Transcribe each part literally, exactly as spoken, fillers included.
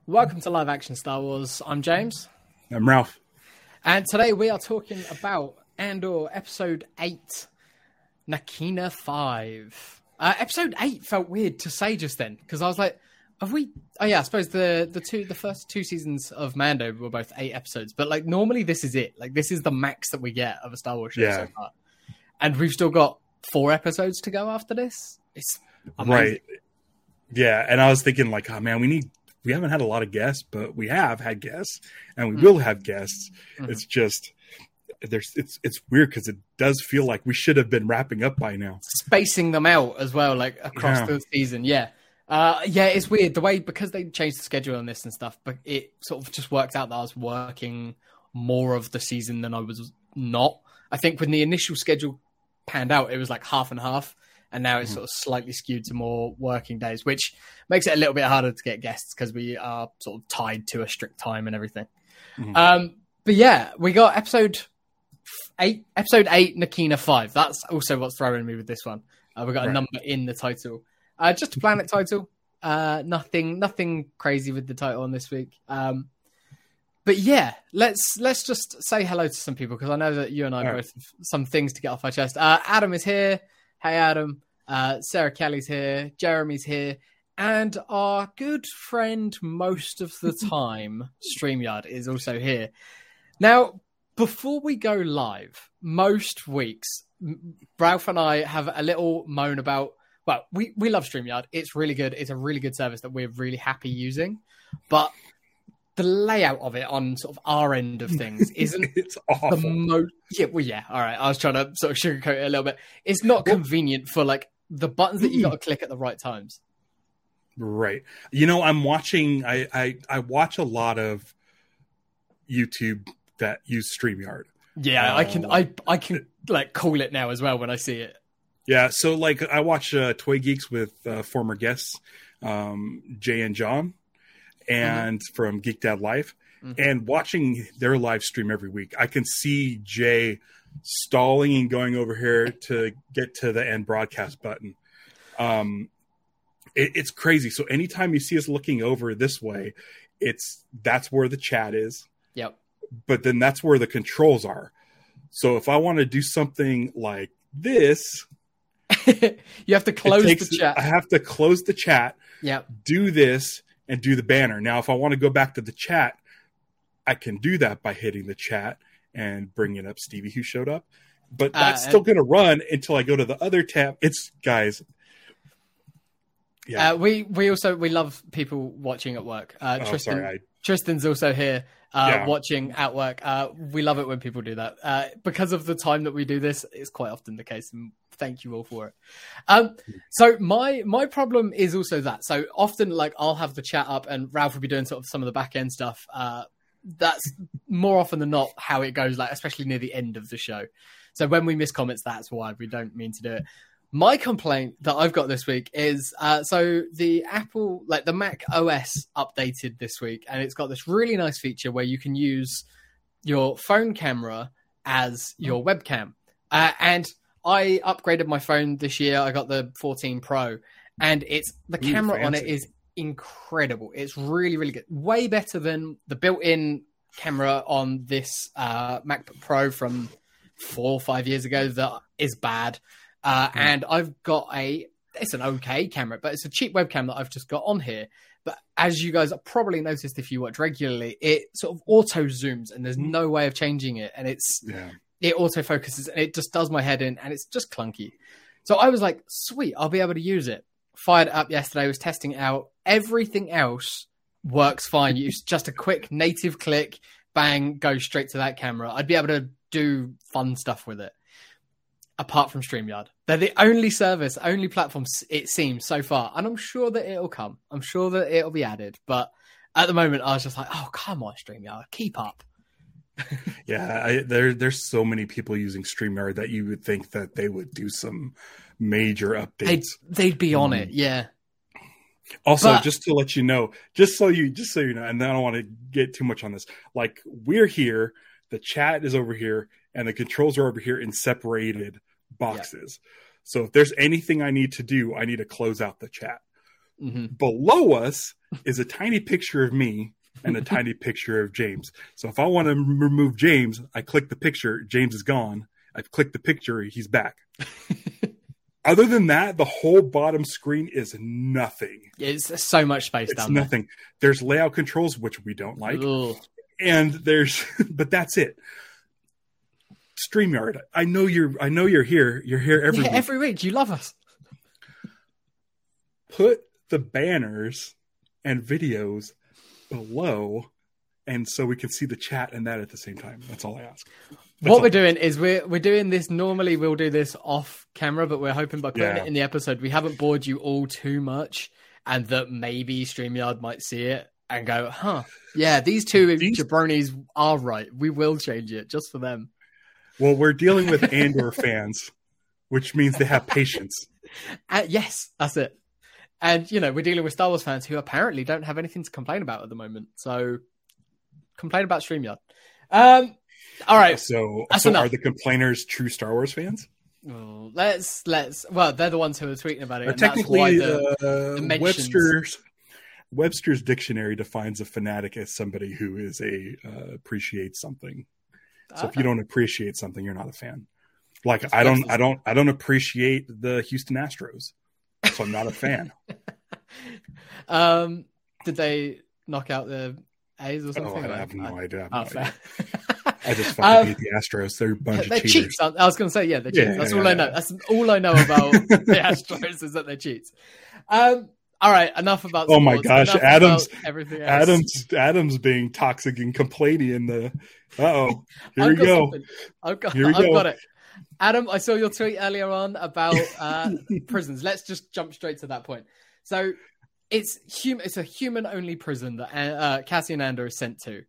Welcome to Live Action Star Wars. I'm James. I'm Ralph. And today we are talking about Andor Episode eight, Nakina five. Uh, episode eight felt weird to say just then, because I was like, have we... Oh yeah, I suppose the, the two the first two seasons of Mando were both eight episodes, but like normally this is it. Like this is the max that we get of a Star Wars show yeah. so far. And we've still got four episodes to go after this. It's amazing. Right. Yeah, and I was thinking like, oh man, we need... We haven't had a lot of guests, but we have had guests, and we mm-hmm. will have guests. Mm-hmm. It's just there's it's it's weird because it does feel like we should have been wrapping up by now, spacing them out as well, like across yeah. the season. Yeah, uh, yeah, it's weird the way because they changed the schedule on this and stuff, but it sort of just worked out that I was working more of the season than I was not. I think when the initial schedule panned out, it was like half and half. And now it's mm-hmm. sort of slightly skewed to more working days, which makes it a little bit harder to get guests because we are sort of tied to a strict time and everything. Mm-hmm. Um, but yeah, we got episode eight, episode eight, Nakina five. That's also what's throwing me with this one. Uh, we got right. a number in the title, uh, just a planet title. Uh, nothing, nothing crazy with the title on this week. Um, but yeah, let's let's just say hello to some people because I know that you and I All both right. have some things to get off our chest. Uh, Adam is here. Hey, Adam. Uh, Sarah Kelly's here. Jeremy's here. And our good friend most of the time, StreamYard, is also here. Now, before we go live, most weeks, Ralph and I have a little moan about... Well, we, we love StreamYard. It's really good. It's a really good service that we're really happy using. But the layout of it on sort of our end of things isn't it's awful. the most... Yeah, well, yeah, all right. I was trying to sort of sugarcoat it a little bit. It's not convenient for, like, the buttons that you got to click at the right times. Right. You know, I'm watching... I, I, I watch a lot of YouTube that use StreamYard. Yeah, uh, I can, I, I can like, call it now as well when I see it. Yeah, so, like, I watch uh, Toy Geeks with uh, former guests, um, Jay and John. And mm-hmm. from Geek Dad Live, mm-hmm. and watching their live stream every week, I can see Jay stalling and going over here to get to the end broadcast button. Um, it, it's crazy. So anytime you see us looking over this way, it's that's where the chat is. Yep. But then that's where the controls are. So if I want to do something like this, you have to close takes, the chat. I have to close the chat. Yep. Do this. And do the banner. Now, if I want to go back to the chat, I can do that by hitting the chat and bringing up Stevie who showed up. But that's uh, still going to run until I go to the other tab. It's, guys. Yeah. Uh, we, we also, we love people watching at work. Uh, oh, Tristan, sorry, I... Tristan's also here uh, yeah. watching at work. Uh, we love it when people do that. Uh, because of the time that we do this, it's quite often the case. And thank you all for it. Um, so my my problem is also that. So often, like, I'll have the chat up and Ralph will be doing sort of some of the back end stuff. Uh, that's more often than not how it goes, like especially near the end of the show. So when we miss comments, that's why we don't mean to do it. My complaint that I've got this week is uh, so the Apple, like the Mac O S updated this week, and it's got this really nice feature where you can use your phone camera as your webcam. Uh, and I upgraded my phone this year. I got the fourteen Pro, and it's the Ooh, camera fancy. on it is incredible. It's really, really good. Way better than the built-in camera on this uh, MacBook Pro from four or five years ago that is bad. Uh, mm. And I've got a, it's an okay camera, but it's a cheap webcam that I've just got on here. But as you guys have probably noticed if you watch regularly, it sort of auto zooms and there's no way of changing it. And it's, yeah. it auto focuses and it just does my head in and it's just clunky. So I was like, sweet, I'll be able to use it. Fired it up yesterday, was testing it out. Everything else works fine. Use just a quick native click, bang, go straight to that camera. I'd be able to do fun stuff with it. Apart from StreamYard. They're the only service, only platform, it seems, so far. And I'm sure that it'll come. I'm sure that it'll be added. But at the moment, I was just like, oh, come on, StreamYard, keep up. yeah, I, there, there's so many people using StreamYard that you would think that they would do some major updates. They'd, they'd be on mm. it, yeah. Also, but, just to let you know, just so you, just so you know, and I don't want to get too much on this. Like, we're here, the chat is over here, and the controls are over here in separated boxes. Yeah. So if there's anything I need to do, I need to close out the chat. Mm-hmm. Below us is a tiny picture of me and a tiny picture of James. So if I want to m- remove James, I click the picture. James is gone. I click the picture. He's back. Other than that, the whole bottom screen is nothing. It's so much space It's down there. nothing. There's layout controls, which we don't like. Ugh. And there's, but that's it. StreamYard. I know you're, I know you're here. You're here every Yeah, week. every week. You love us. Put the banners and videos below, and so we can see the chat and that at the same time. That's all I ask. That's what all. we're doing is we're we're doing this. Normally we'll do this off camera, but we're hoping by putting Yeah. it in the episode, we haven't bored you all too much, and that maybe StreamYard might see it and go, "Huh, yeah, these two These- jabronis are right. We will change it just for them." Well, we're dealing with Andor fans, which means they have patience. Uh, yes, that's it. And you know, we're dealing with Star Wars fans who apparently don't have anything to complain about at the moment. So complain about StreamYard. Um, all right. So, That's so enough. are the complainers true Star Wars fans? Well, let's let's. Well, they're the ones who are tweeting about it. Or And that's why technically, the, uh, the mentions- Webster's Webster's dictionary defines a fanatic as somebody who is a uh, appreciates something. So if you don't appreciate something, you're not a fan. Like That's I don't, Webster's- I don't, I don't appreciate the Houston Astros, so I'm not a fan. um, did they knock out the A's or Oh, something? I have no idea. I, Oh, have no idea. fair. I just Um, fucking hate the Astros. They're a bunch They're of cheaters. cheats. aren't- I was going to say, yeah, they're cheats. Yeah, That's yeah, all I yeah. know. That's all I know about the Astros is that they're cheats. Um, all right, enough about. Oh my sports, gosh, enough Adam's- about everything else. Adams, Adams being toxic and complaining in the. Uh oh, here I've we got go. something. I've got, Here we I've go. got it. Adam, I saw your tweet earlier on about uh, prisons. Let's just jump straight to that point. So it's hum- It's a human-only prison that uh, Cassian Andor is sent to.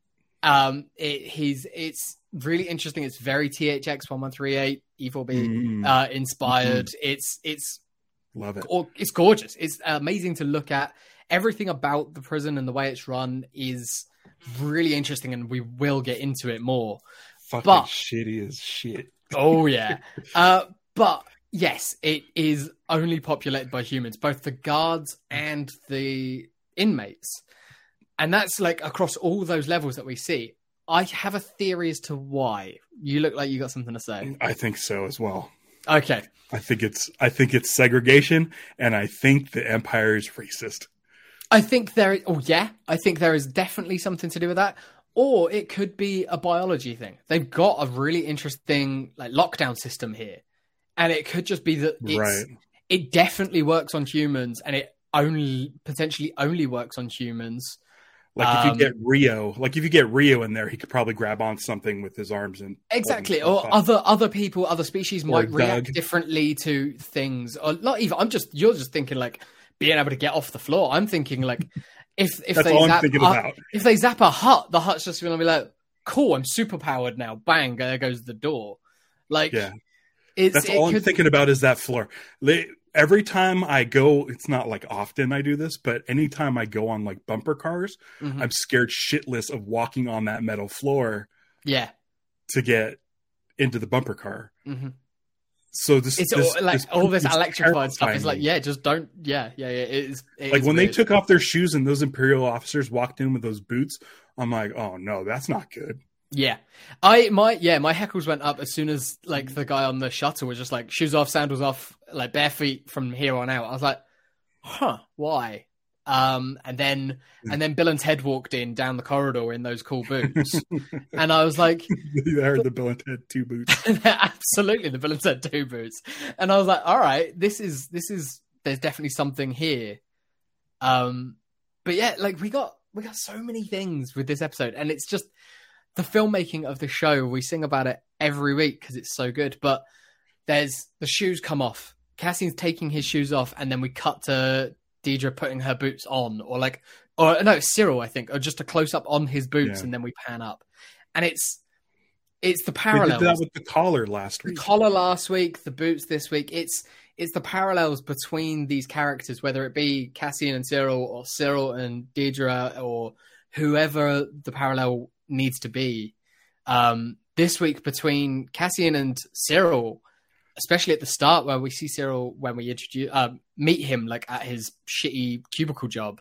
Um, it, he's it's really interesting. It's very T H X one one three eight E four B Mm, uh, inspired. It's it's love it. or it's gorgeous. It's amazing to look at. Everything about the prison and the way it's run is really interesting, and we will get into it more. Fucking but- shitty as shit. Oh yeah, uh, but yes, it is only populated by humans, both the guards and the inmates, and that's like across all those levels that we see. I have a theory as to why. You look like you got something to say. I think so as well. Okay. I think it's I think it's segregation, and I think the Empire is racist. I think there. Oh yeah, I think there is definitely something to do with that, or it could be a biology thing. They've got a really interesting like lockdown system here, and it could just be that it's, Right. it definitely works on humans, and it only potentially only works on humans. Like if Um, you get Rio, like if you get Rio in there, he could probably grab on something with his arms and Exactly, hold or himself up. other other people, other species Or might react Doug. differently to things, or not even. I'm just you're just thinking like being able to get off the floor. I'm thinking like if if That's they all I'm zap thinking a- about. if they zap a hut, the hut's just going to be like, cool, I'm super powered now. Bang, there goes the door. Like, Yeah. it's, That's it all I'm could- thinking about is that floor. Li- Every time I go, it's not like often I do this, but anytime I go on like bumper cars, Mhm. I'm scared shitless of walking on that metal floor Yeah. to get into the bumper car. hmm So this, It's this all, like this all this is electrified stuff. It's terrifying like, me. yeah, just don't. Yeah, yeah, yeah. It is. It Like is when they weird. took off their shoes and those Imperial officers walked in with those boots, I'm like, oh no, that's not good. Yeah, I my yeah my heckles went up as soon as like the guy on the shuttle was just like shoes off, sandals off, like bare feet from here on out. I was like, huh, why? Um, and then and then Bill and Ted walked in down the corridor in those cool boots, and I was like, I heard the Bill and Ted two boots. absolutely the Bill and Ted two boots, and I was like, all right, this is this is there's definitely something here. Um, but yeah, like we got we got so many things with this episode, and it's just. The filmmaking of the show, we sing about it every week because it's so good. But there's the shoes come off. Cassian's taking his shoes off, and then we cut to Deidre putting her boots on, or like, or no, Cyril, I think, or just a close up on his boots, Yeah. and then we pan up, and it's it's the They parallels. did that with the collar last The week. collar last week, the boots this week. It's it's the parallels between these characters, whether it be Cassian and Cyril, or Cyril and Deidre, or whoever the parallel needs to be. Um, this week between Cassian and Cyril, especially at the start where we see Cyril when we introduce uh, meet him like at his shitty cubicle job,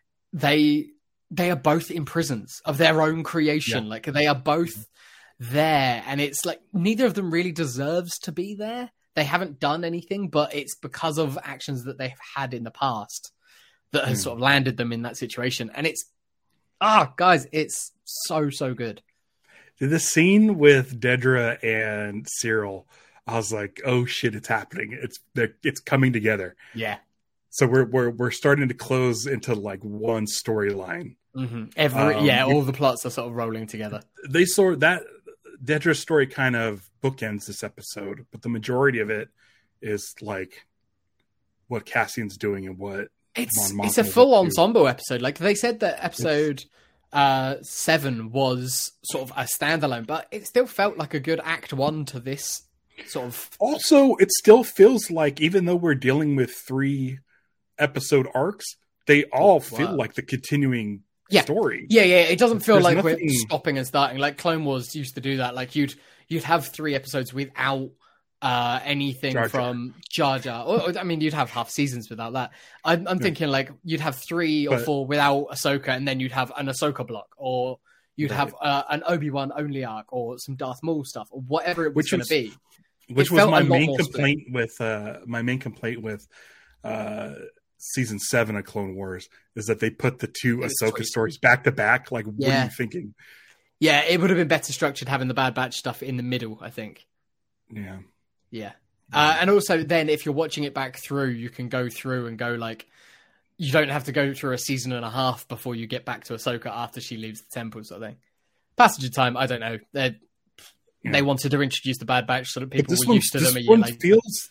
they they are both in prisons of their own creation. Yeah. Like they are both there, and it's like neither of them really deserves to be there. They haven't done anything, but it's because of actions that they've had in the past that has mm. sort of landed them in that situation. And it's ah, guys, it's so so good. The scene with Dedra and Cyril, I was like, "Oh shit, it's happening! It's it's coming together." Yeah. So we're we're we're starting to close into like one storyline. Mm-hmm. Every um, yeah, all the plots are sort of rolling together. They sort that Dedra's story kind of bookends this episode, but the majority of it is like what Cassian's doing and what it's it's a full ensemble episode. Like they said that episode. It's, Uh, seven was sort of a standalone, but it still felt like a good act one to this sort of. Also, it still feels like even though we're dealing with three episode arcs, they all feel wow. like the continuing yeah. story. Yeah, yeah. It doesn't feel There's like nothing... we're stopping and starting. Like Clone Wars used to do that. Like you'd you'd have three episodes without uh anything Jar Jar. from Jar Jar. Or, I mean, you'd have half seasons without that. I'm, I'm yeah. thinking like you'd have three or but, four without Ahsoka, and then you'd have an Ahsoka block, or you'd right. have uh, an Obi-Wan only arc, or some Darth Maul stuff, or whatever it was going to be. Which it was my main complaint split. with uh, my main complaint with uh, season seven of Clone Wars is that they put the two Ahsoka stories back to back. Like, yeah. what are you thinking? Yeah, it would have been better structured having the Bad Batch stuff in the middle, I think. Yeah. Yeah. Uh, and also then if you're watching it back through, you can go through and go like, you don't have to go through a season and a half before you get back to Ahsoka after she leaves the temple sort of thing. Passage of time, I don't know. They yeah. they wanted to introduce the Bad Batch so that people were one, used to them a year one later. Feels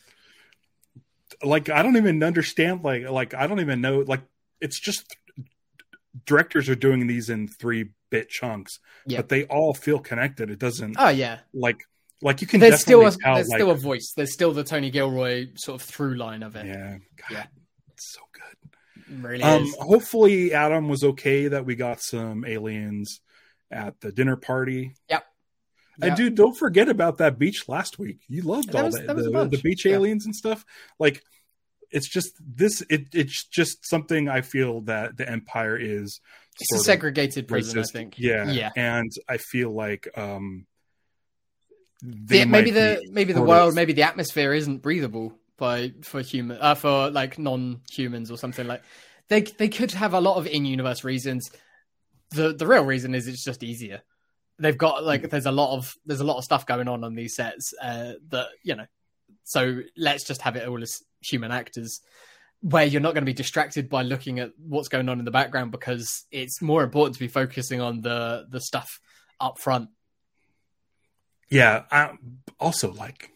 like I don't even understand. Like, like I don't even know. Like, it's just directors are doing these in three bit chunks, yeah. but they all feel connected. It doesn't. Oh yeah. Like. Like you can there's still a, tell, there's like, still a voice. There's still the Tony Gilroy sort of through line of it. Yeah, God, yeah, it's so good. It really um, is. Hopefully, Adam was okay that we got some aliens at the dinner party. Yep. And yep. dude, don't forget about that beach last week. You loved all was, that, that the, the beach aliens yeah. and stuff. Like, it's just this. It, it's just something I feel that the Empire is. It's a segregated prison, racist. I think. Yeah, yeah, and I feel like. um The, maybe the maybe the world, maybe the atmosphere isn't breathable by for human uh, for like non-humans or something like. They they could have a lot of in-universe reasons. The the real reason is it's just easier. They've got like there's a lot of there's a lot of stuff going on on these sets uh, that you know. So let's just have it all as human actors, where you're not going to be distracted by looking at what's going on in the background because it's more important to be focusing on the the stuff up front. Yeah. I, also, like,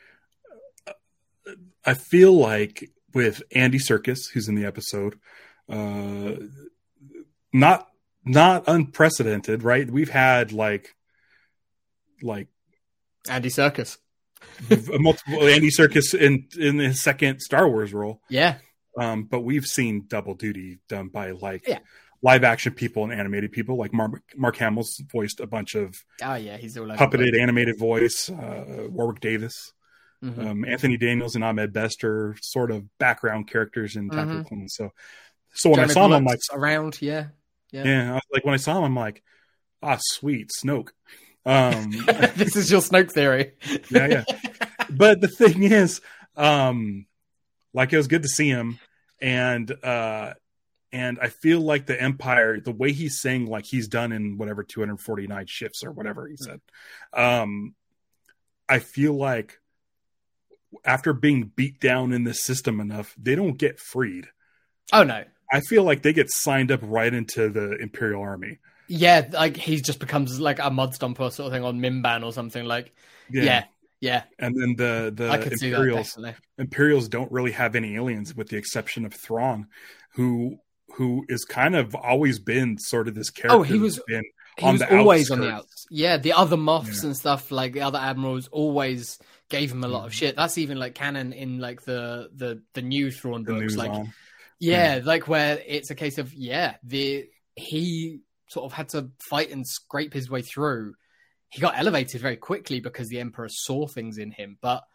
I feel like with Andy Serkis, who's in the episode, uh, not not unprecedented, right? We've had like, like Andy Serkis, multiple Andy Serkis in in his second Star Wars role. Yeah. Um, but we've seen double duty done by like. Yeah. Live action people and animated people, like Mark, Mark Hamill's voiced a bunch of oh yeah, he's all puppeted animated voice. Uh, Warwick Davis, mm-hmm. um, Anthony Daniels, and Ahmed Best are sort of background characters in Attack of the Clones. So, so when Jeremy I saw him, I'm like around, yeah, yeah, yeah. I was like when I saw him, I'm like, ah, sweet Snoke. Um, this is your Snoke theory. yeah, yeah. But the thing is, um, like it was good to see him, and. uh And I feel like the Empire, the way he's saying, like he's done in whatever two hundred forty-nine shifts or whatever he said, um, I feel like after being beat down in this system enough, they don't get freed. Oh, no. I feel like they get signed up right into the Imperial Army. Yeah, like he just becomes like a mud stomper sort of thing on Mimban or something. Like, yeah. yeah. Yeah, and then the the Imperials Imperials don't really have any aliens, with the exception of Thrawn, who who is kind of always been sort of this character. Oh, he was been he on was the always outskirts. on the outs. Yeah, the other Moffs Yeah. and stuff, like the other admirals, always gave him a lot of shit. That's even like canon in like the the the new Thrawn The books. news Like, on. yeah, like where it's a case of yeah, the he sort of had to fight and scrape his way through. He got elevated very quickly because the Emperor saw things in him, but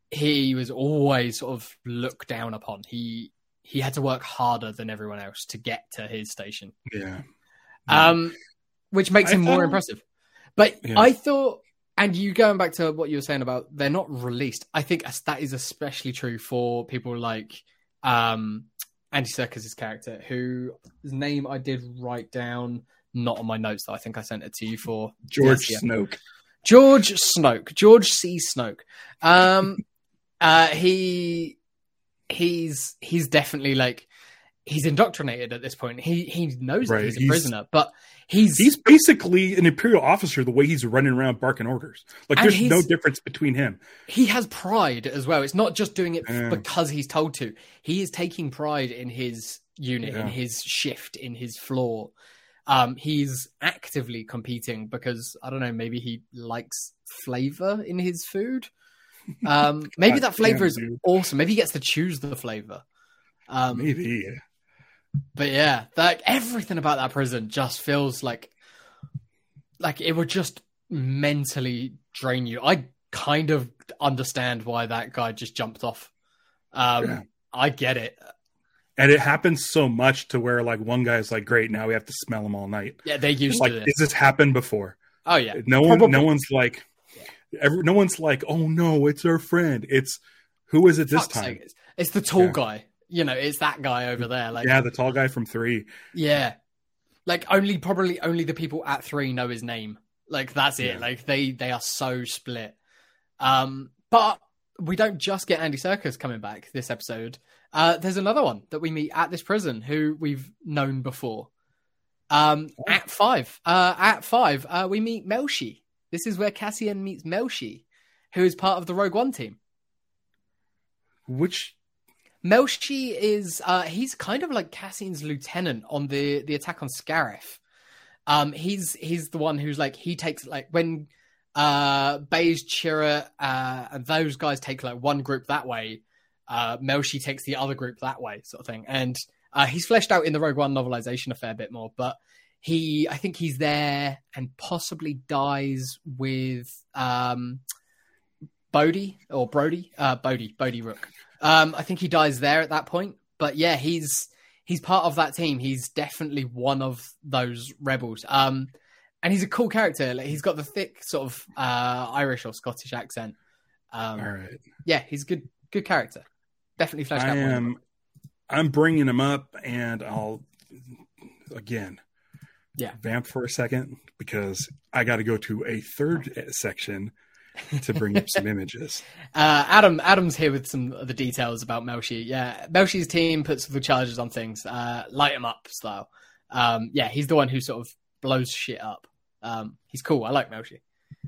he was always sort of looked down upon. He he had to work harder than everyone else to get to his station. Yeah. Um, which makes I him more thought- impressive. But Yeah. I thought, and you going back to what you were saying about they're not released, I think that is especially true for people like um, Andy Serkis' character, whose name I did write down, not on my notes, though. I think I sent it to you for George yes, yeah. Snoke. George Snoke, George C. Snoke. Um, uh, he he's he's definitely like he's indoctrinated at this point. He he knows Right, that he's a he's- prisoner, but he's He's basically an Imperial officer the way he's running around barking orders. Like, And there's no he's- difference between him. he has pride as well. It's not just doing it Yeah. because he's told to. He is taking pride in his unit, in Yeah. his shift, in his floor. Um, he's actively competing because I don't know, maybe he likes flavor in his food. Um, maybe God that flavor damn, is dude. awesome. Maybe he gets to choose the flavor. Um, Maybe. But yeah, like everything about that prison just feels like like it would just mentally drain you. I kind of understand why that guy just jumped off. Um, Yeah. I get it. And it happens so much to where, like, one guy's like, great, now we have to smell him all night. Yeah, they're used Like, to has this. this happened before? Oh yeah, No one, Probably. no one's like, every, no one's like, oh no, it's our friend. It's, who is it this Fuck's time? sake, It's, it's the tall Yeah. guy. You know, it's that guy over there. Like, Yeah, the tall guy from three. yeah, like only probably only the people at three know his name. Like that's it. Yeah. Like they they are so split. Um, but we don't just get Andy Serkis coming back this episode. Uh, there's another one that we meet at this prison who we've known before. Um, Oh. at five, uh, at five, uh, we meet Melshi. This is where Cassian meets Melshi, who is part of the Rogue One team. Which, Melshi is uh he's kind of like Cassian's lieutenant on the the attack on Scarif. Um he's he's the one who's like he takes like when uh Baze, Chirrut, uh and those guys take like one group that way, uh Melshi takes the other group that way, sort of thing. And uh he's fleshed out in the Rogue One novelization a fair bit more, but he I think he's there and possibly dies with um Bodhi or Brody, uh Bodhi, Bodhi Rook. Um, I think he dies there at that point. But yeah, he's he's part of that team. He's definitely one of those rebels. Um, and he's a cool character. Like, he's got the thick sort of uh, Irish or Scottish accent. Um, all right. Yeah, he's a good good character. Definitely fleshed I out. more in the am, book. I'm bringing him up, and I'll, again, Yeah. vamp for a second, because I got to go to a third section to bring up some images. Uh, Adam Adam's here with some of the details about Melshi. Yeah, Melshi's team puts the charges on things, uh, light 'em up style. Um, yeah, he's the one who sort of blows shit up. Um, he's cool. I like Melshi.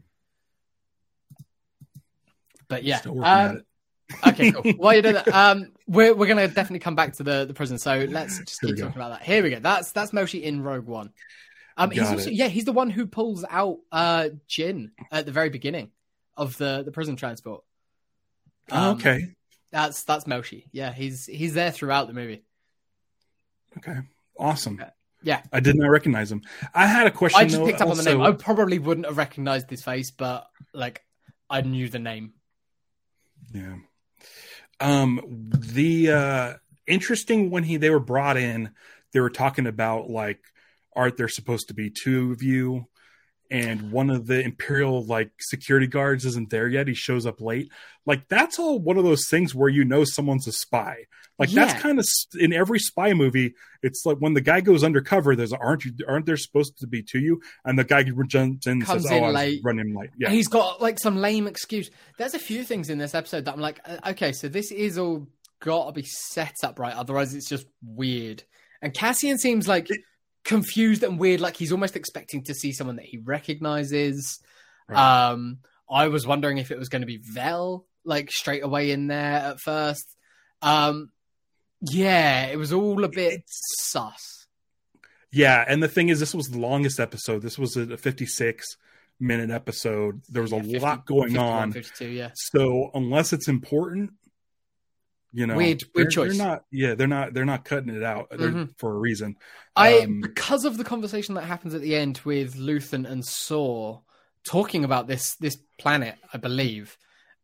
But yeah, Still working at um, it. okay, cool. While you're doing that, um, we're we're gonna definitely come back to the, the prison. So let's just Here keep we go. talking about that. Here we go. That's that's Melshi in Rogue One. Um, he's Got also it. yeah, he's the one who pulls out uh Jin at the very beginning of the, the prison transport. Oh, Um, okay. That's that's Melshi. Yeah, he's he's there throughout the movie. Okay. Awesome. Yeah. I did not recognize him. I had a question. I just though, picked up on the also- name. I probably wouldn't have recognized his face, but like I knew the name. Yeah. Um, the uh, interesting when he they were brought in, they were talking about like, aren't there supposed to be two of you? And one of the Imperial like security guards isn't there yet. He shows up late. Like that's all one of those things where you know someone's a spy. Like Yeah. that's kind of in every spy movie. It's like when the guy goes undercover, there's aren't you aren't there supposed to be two you? And the guy jumps in and Comes says, in "Oh, I was late. running late." Yeah, He's got like some lame excuse. There's a few things in this episode that I'm like, uh, okay, so this is all got to be set up right. Otherwise, it's just weird. And Cassian seems like confused and weird. Like he's almost expecting to see someone that he recognizes. Right. Um, I was wondering if it was going to be Vel, like straight away in there at first. Um, yeah, it was all a bit sus. Yeah, and the thing is, this was the longest episode. This was a fifty-six minute episode. There was a Yeah, fifty, lot going fifty-one, on. fifty-two, yeah. So unless it's important, you know, Weird- weird they're, choice. They're not. Yeah, they're not. They're not cutting it out They're- Mhm. for a reason. I Um, because of the conversation that happens at the end with Luthen and Saw talking about this this planet, I believe.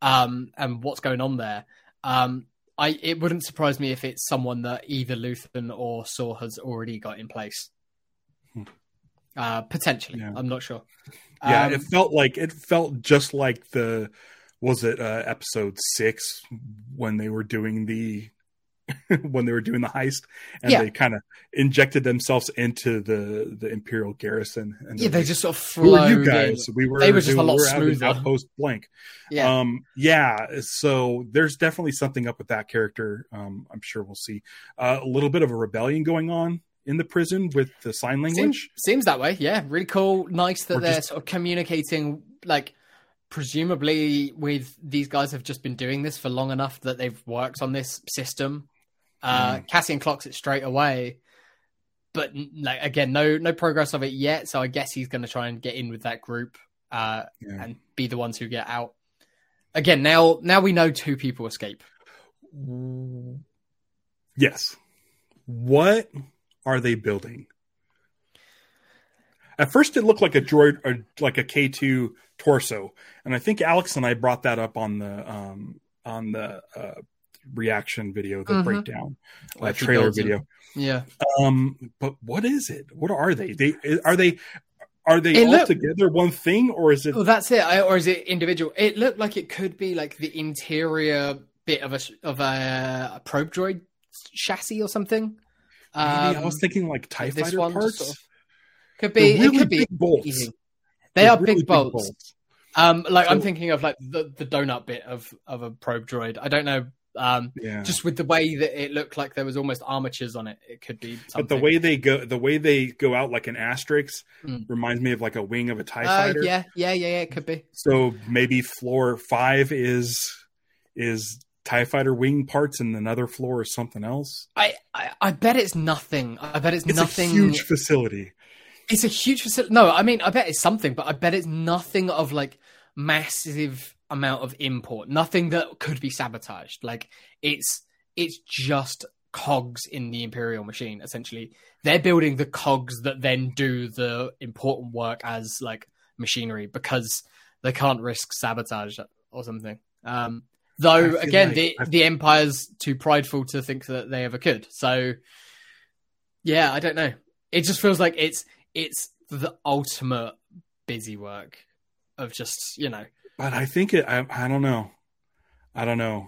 um, and what's going on there. Um, I it wouldn't surprise me if it's someone that either Luthen or Saw has already got in place. Hmm. Uh, potentially, yeah. I'm not sure. Yeah, um, it felt like it felt just like the was it uh, episode six when they were doing the when they were doing the heist and yeah. they kind of injected themselves into the the Imperial garrison. And yeah, they like, just sort of flowed you guys. in. We were they were just we a lot were smoother. Outpost blank. Yeah, um, yeah. So there's definitely something up with that character. Um, I'm sure we'll see uh, a little bit of a rebellion going on in the prison with the sign language. Seems, seems that way. Yeah, really cool. Nice that or they're just, sort of communicating like. Presumably, with these guys have just been doing this for long enough that they've worked on this system. Uh, mm. Cassian clocks it straight away, but like again, no no progress of it yet. So I guess he's going to try and get in with that group uh, yeah. and be the ones who get out. Again, now now we know two people escape. Yes. What are they building? At first, it looked like a droid, or like a K two torso, and I think Alex and I brought that up on the um, on the uh, reaction video, the mm-hmm. breakdown uh, trailer video. Him. Yeah. Um, but what is it? What are they? They are they are they it all looked, together one thing, or is it? Oh, that's it, or is it individual? It looked like it could be like the interior bit of a of a, a probe droid chassis or something. Maybe um, I was thinking like TIE fighter parts. Sort of, Could be. Really it could big be bolts. Easy. They They're are really big, big bolts. bolts. Um, like so, I'm thinking of like the, the donut bit of, of a probe droid. I don't know. Um, yeah. Just with the way that it looked like there was almost armatures on it, it could be something. But the way they go, the way they go out like an asterisk mm. reminds me of like a wing of a TIE uh, fighter. Yeah, yeah, yeah, yeah. It could be. So maybe floor five is is TIE fighter wing parts, and another floor is something else. I, I, I bet it's nothing. I bet it's, it's nothing. It's a huge facility. It's a huge facility. No, I mean, I bet it's something, but I bet it's nothing of like massive amount of import. Nothing that could be sabotaged. Like it's it's just cogs in the Imperial machine. Essentially, they're building the cogs that then do the important work as like machinery because they can't risk sabotage or something. Um, though again, like the I've... the Empire's too prideful to think that they ever could. So yeah, I don't know. It just feels like it's. It's the ultimate busy work of just, you know. But I think it, I, I don't know. I don't know.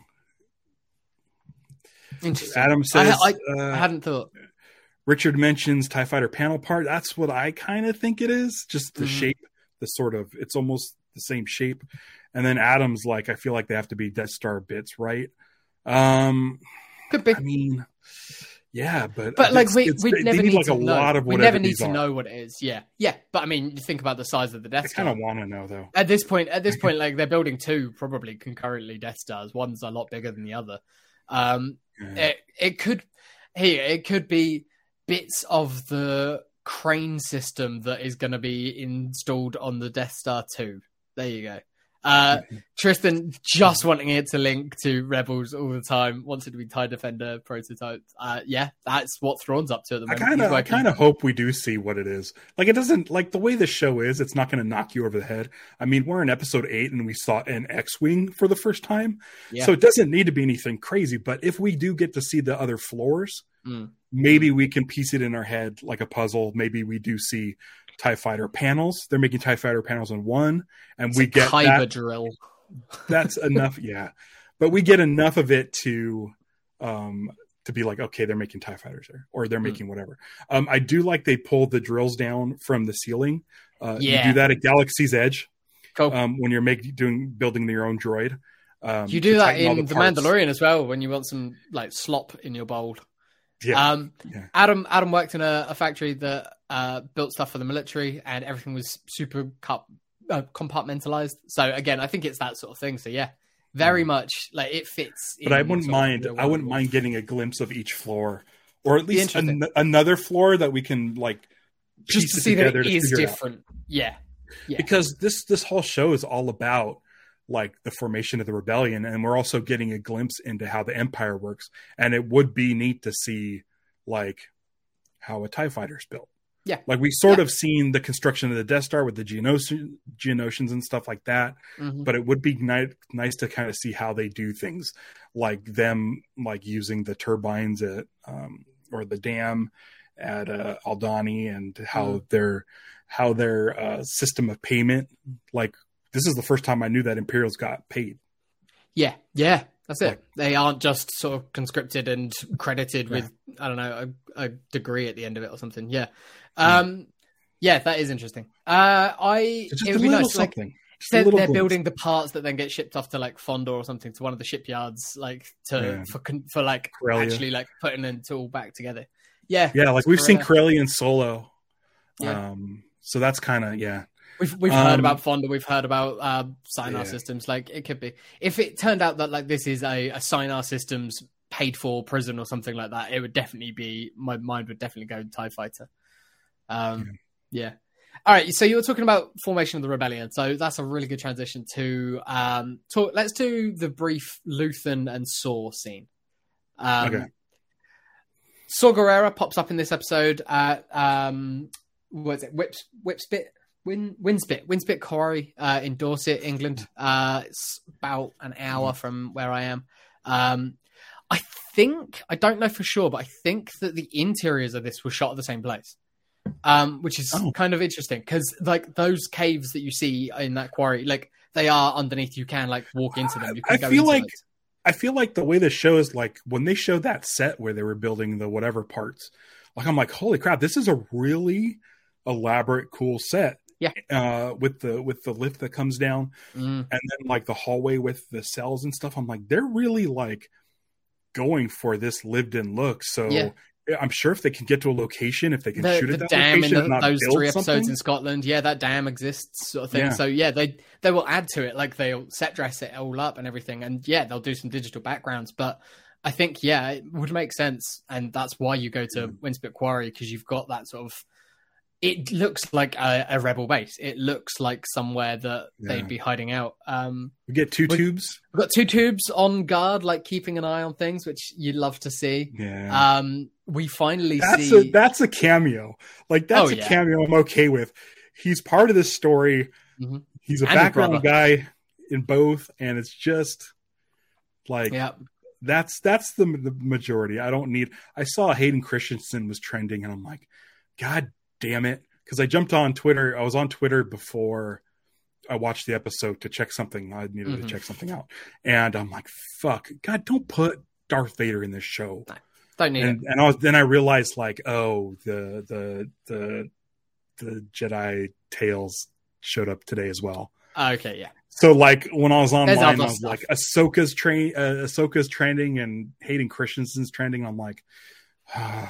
Interesting. Adam says, I, I, uh, I hadn't thought. Richard mentions TIE Fighter panel part. That's what I kind of think it is. Just the mm-hmm. shape, the sort of, it's almost the same shape. And then Adam's like, I feel like they have to be Death Star bits, right? Um, Could be. I mean, yeah, but but like we we never need, like to a know. lot of we never need these to are. know what it is. Yeah, yeah. But I mean, you think about the size of the Death I Star. kind of want to know though. At this point, at this point, like they're building two probably concurrently Death Stars. One's a lot bigger than the other. Um, yeah. it, it could here it could be bits of the crane system that is going to be installed on the Death Star two. There you go. Uh, Tristan just wanting it to link to Rebels all the time, wants it to be TIE Defender prototypes. Uh, yeah, that's what Thrawn's up to at the moment. I kind of, I kind of hope we do see what it is. Like, it doesn't, like the way the show is, it's not going to knock you over the head. I mean, we're in episode eight and we saw an X-Wing for the first time. Yeah. So it doesn't need to be anything crazy. But if we do get to see the other floors, mm. maybe we can piece it in our head like a puzzle. Maybe we do see TIE Fighter panels. They're making TIE Fighter panels in one, and it's we get Kyber that. drill. That's enough, yeah. But we get enough of it to um, to be like, okay, they're making TIE Fighters there, or they're making mm. whatever. Um, I do like they pulled the drills down from the ceiling. Uh, yeah. You do that at Galaxy's Edge cool. um, when you're making doing building your own droid. Um, you do that in The parts. Mandalorian as well when you want some like slop in your bowl. Yeah. Um, yeah. Adam Adam worked in a, a factory that uh, built stuff for the military, and everything was super cup, uh, compartmentalized. So again, I think it's that sort of thing. So yeah, very mm. much like it fits. But I wouldn't mind. I wouldn't mind getting a glimpse of each floor, or at least an, another floor that we can like just to see that it is different. Yeah. yeah, because this this whole show is all about like the formation of the rebellion, and we're also getting a glimpse into how the Empire works. And it would be neat to see like how a TIE fighter is built. Yeah. Like we sort yeah. of seen the construction of the Death Star with the Geonos- Geonosians and stuff like that. Mm-hmm. But it would be ni- nice to kind of see how they do things, like them like using the turbines at um, or the dam at uh, Aldhani, and how mm. their how their uh, system of payment. Like this is the first time I knew that Imperials got paid. Yeah, yeah. That's it. They aren't just sort of conscripted and credited with, yeah. I don't know, a, a degree at the end of it or something. Yeah. Um, yeah, yeah that is interesting. Uh, I, just it a would be little nice. something. Like, they're, they're glimpse. building the parts that then get shipped off to like Fondor or something, to one of the shipyards, like to, yeah. for, for like Corellia. Actually like putting it all back together. Yeah. Yeah. Like we've Corellia. seen Corellia and Solo. Yeah. Um, so that's kind of, yeah. We've we've um, heard about Fonda, we've heard about uh, Sinar yeah. Systems. Like it could be, if it turned out that like this is a, a Sinar Systems paid for prison or something like that, it would definitely be, my mind would definitely go TIE Fighter. Um, yeah. yeah. All right. So you were talking about formation of the rebellion. So that's a really good transition to um. Talk, let's do the brief Luthen and Saw scene. Um, okay. Saw Gerrera pops up in this episode at um, what is it? Whips Whipspit. Win, Winspit, Winspit Quarry uh, in Dorset, England. Uh, it's about an hour from where I am. Um, I think, I don't know for sure, but I think that the interiors of this were shot at the same place, um, which is oh. kind of interesting because, like, those caves that you see in that quarry, like, they are underneath. You can like walk into them. You can I go feel into like it. I feel like the way the show is, like, when they showed that set where they were building the whatever parts, like, I'm like, holy crap, this is a really elaborate, cool set. Yeah, uh, with the with the lift that comes down, mm. and then like the hallway with the cells and stuff. I'm like, they're really like going for this lived-in look. So yeah. I'm sure if they can get to a location, if they can the, shoot the at that dam location, in the, those three episodes something. in Scotland, yeah, that dam exists, sort of thing. Yeah. So yeah, they they will add to it, like they'll set dress it all up and everything, and yeah, they'll do some digital backgrounds. But I think yeah, it would make sense, and that's why you go to mm. Winspit Quarry, because you've got that sort of. It looks like a, a rebel base. It looks like somewhere that yeah. they'd be hiding out. Um, we get two we, tubes. We've got two tubes on guard, like keeping an eye on things, which you'd love to see. Yeah. Um, we finally that's see... A, that's a cameo. Like, that's oh, a yeah. cameo I'm okay with. He's part of this story. Mm-hmm. He's a and background guy in both, and it's just, like... Yeah. That's that's the, the majority. I don't need... I saw Hayden Christensen was trending, and I'm like, God damn it. Because I jumped on Twitter. I was on Twitter before I watched the episode to check something. I needed mm-hmm. to check something out. And I'm like, fuck. God, don't put Darth Vader in this show. No, don't need and, it. And I was, then I realized, like, oh, the the the the Jedi Tales showed up today as well. Okay, yeah. So, like, when I was online, I was stuff. like, Ahsoka's, tra- uh, Ahsoka's trending and Hayden Christensen's trending. I'm like, ah.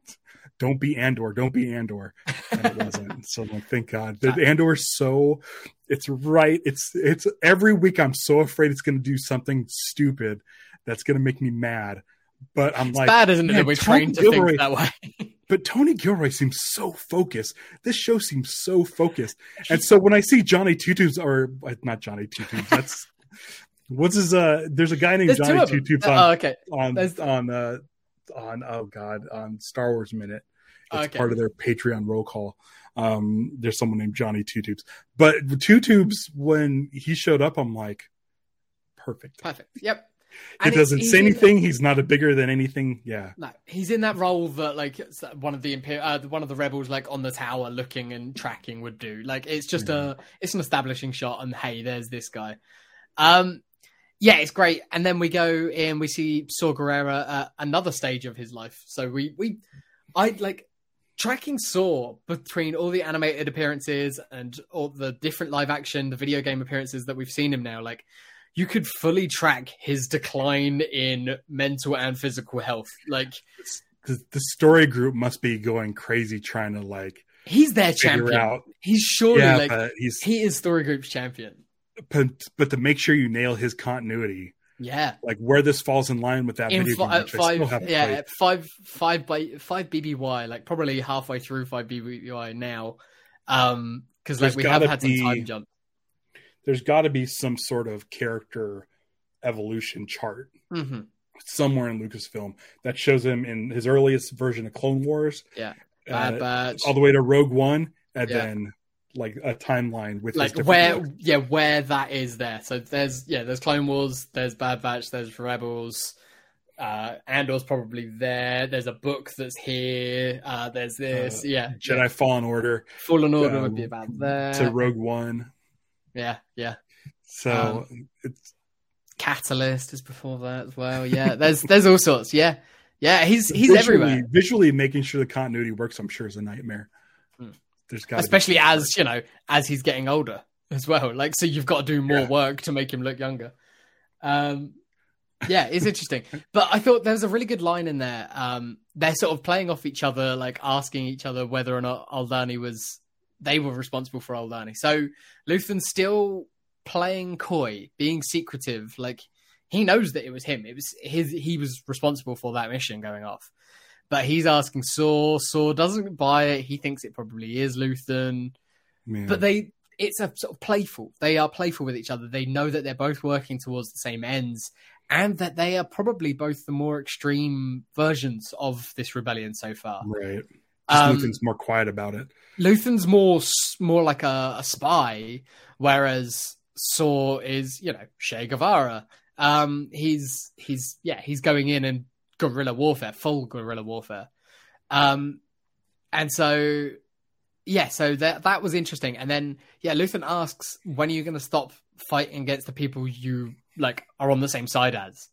Don't be Andor. Don't be Andor. And it wasn't. So like, thank God. But Andor's so, it's right. It's it's every week. I'm so afraid it's going to do something stupid that's going to make me mad. But I'm it's like, bad, isn't it? That we're trained to Gilroy, think that way. But Tony Gilroy seems so focused. This show seems so focused. And so when I see Johnny Two Tubes, or not Johnny Two Tubes, that's what's his. Uh, there's a guy named There's Johnny Two Tubes on oh, okay. on There's... on. Uh, on oh god on Star Wars Minute. It's okay. part of their Patreon roll call. Um, there's someone named Johnny Two Tubes, but Two Tubes, when he showed up, I'm like, perfect, perfect. Yep. And it doesn't say anything. In... He's not a bigger than anything. Yeah. No, he's in that role that like one of the Imper- uh, one of the rebels like on the tower looking and tracking would do. Like it's just yeah. a it's an establishing shot, and hey, there's this guy. Um. Yeah, it's great. And then we go in, we see Saw Gerrera at another stage of his life. So we, we, I like tracking Saw between all the animated appearances and all the different live action, the video game appearances that we've seen him now. Like you could fully track his decline in mental and physical health. Like the, the story group must be going crazy trying to like, he's their champion. Out. He's surely yeah, like, he's, he is story group's champion. But, but to make sure you nail his continuity, yeah, like where this falls in line with that in video f- game, which five, I still haven't yeah, played. five, five by five B B Y, like probably halfway through five B B Y now, um, because like we have had some be, time jump. There's got to be some sort of character evolution chart mm-hmm. somewhere in Lucasfilm that shows him in his earliest version of Clone Wars, yeah, Bad uh, Batch, all the way to Rogue One, and Yeah. then like a timeline with his like different where books. yeah where that is there. So there's yeah there's Clone Wars, there's Bad Batch, there's Rebels. Uh, Andor's probably there. There's a book that's here. Uh, there's this. Uh, yeah, Jedi yeah. Fallen Order Fallen Order um, would be about there. to Rogue One. Yeah, yeah. So Um, it's Catalyst is before that as well. Yeah, there's there's all sorts. Yeah, yeah. He's he's visually, everywhere. Visually making sure the continuity works, I'm sure, is a nightmare. Hmm. There's got Especially as you know, as he's getting older as well. Like, so you've got to do more Yeah. work to make him look younger. Um, yeah, it's interesting. But I thought there was a really good line in there. Um, they're sort of playing off each other, like asking each other whether or not Aldani was, they were responsible for Aldani. So Luthen's still playing coy, being secretive. Like, he knows that it was him. It was his, he was responsible for that mission going off. But he's asking Saw. Saw doesn't buy it. He thinks it probably is Luthen. Man. But they, it's a sort of playful. They are playful with each other. They know that they're both working towards the same ends, and that they are probably both the more extreme versions of this rebellion so far. Right. Just Um, Luthen's more quiet about it. Luthen's more more like a, a spy, whereas Saw is, you know, Che Guevara. Um, he's he's yeah, he's going in and guerrilla warfare, full guerrilla warfare. Um, and so yeah, so that that was interesting. And then yeah, Luthen asks, when are you going to stop fighting against the people you like are on the same side as?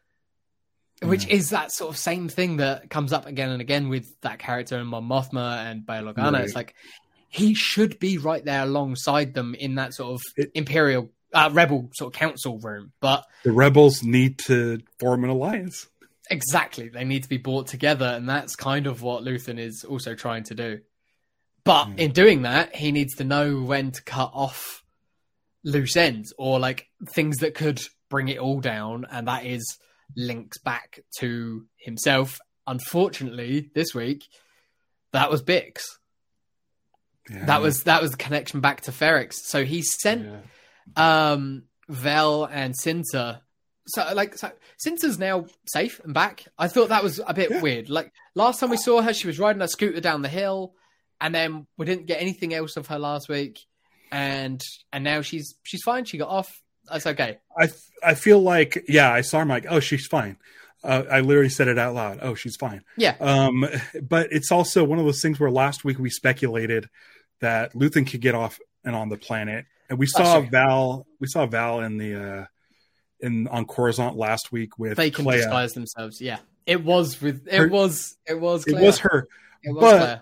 Which Yeah. is that sort of same thing that comes up again and again with that character in Mon Mothma and Bail Organa. Right. It's like he should be right there alongside them in that sort of It- imperial uh, rebel sort of council room. But The rebels need to form an alliance. exactly, they need to be brought together, and that's kind of what Luthen is also trying to do. But Mm. in doing that, he needs to know when to cut off loose ends or like things that could bring it all down, and that is links back to himself. Unfortunately, this week, that was Bix. Yeah. That was that was the connection back to Ferrix. So he sent Yeah. um Vel and Cinta. So like so Cinta's now safe and back. I thought that was a bit Yeah. weird. Like last time we saw her, she was riding a scooter down the hill, and then we didn't get anything else of her last week. And and now she's she's fine. She got off. That's okay. I I feel like yeah, I saw her. I'm like, oh, she's fine. Uh, I literally said it out loud. Oh, she's fine. Yeah. Um, but it's also one of those things where last week we speculated that Luthen could get off and on the planet, and we saw Oh, sure. Val. We saw Val in the uh, in on Coruscant last week with They can Clea. disguise themselves. Yeah. It was with it Her- was it was It Claire. was her. It was but- Claire.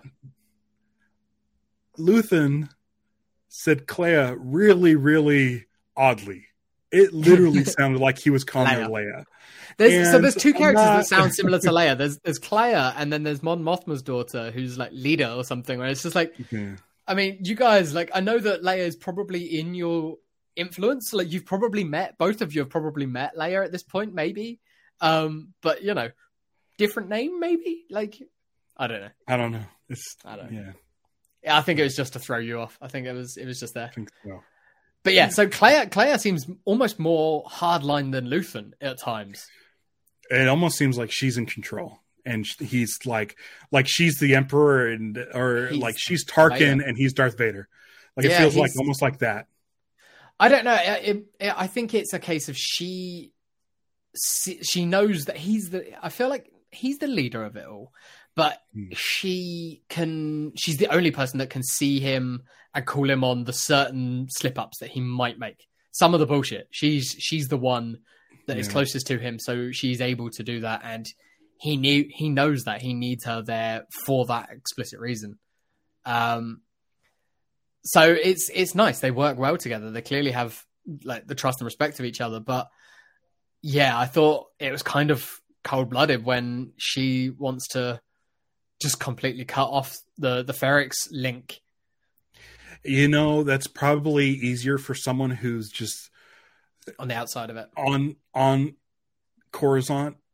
Luthen said Clea really, really oddly. It literally sounded like he was calling her Leia. There's, so And there's two I'm characters not- that sound similar to Leia. There's there's Clea, and then there's Mon Mothma's daughter, who's like leader or something. Where it's just like, Yeah. I mean, you guys, like, I know that Leia is probably in your influence. Like, you've probably met, both of you have probably met Leia at this point, maybe. Um, but you know, different name, maybe. Like, I don't know. I don't know. It's I don't know. yeah. Yeah, I think it was just to throw you off. I think it was it was just there. I think so. But yeah, so Clea Clea seems almost more hardline than Luthen at times. It almost seems like she's in control, and sh- he's like, like she's the Emperor, and or He's like she's Tarkin, Vader. and he's Darth Vader. Like it Yeah, feels like he's- almost like that. I don't know. It, it, I think it's a case of she she knows that he's the. I feel like he's the leader of it all, but Hmm. she can. She's the only person that can see him and call him on the certain slip ups that he might make. Some of the bullshit. She's she's the one that is Yeah. closest to him, so she's able to do that, and he knew he knows that he needs her there for that explicit reason. Um. So it's it's nice. They work well together. They clearly have like the trust and respect of each other. But yeah, I thought it was kind of cold blooded when she wants to just completely cut off the the Ferrix link. You know, that's probably easier for someone who's just On the outside of it. on on Coruscant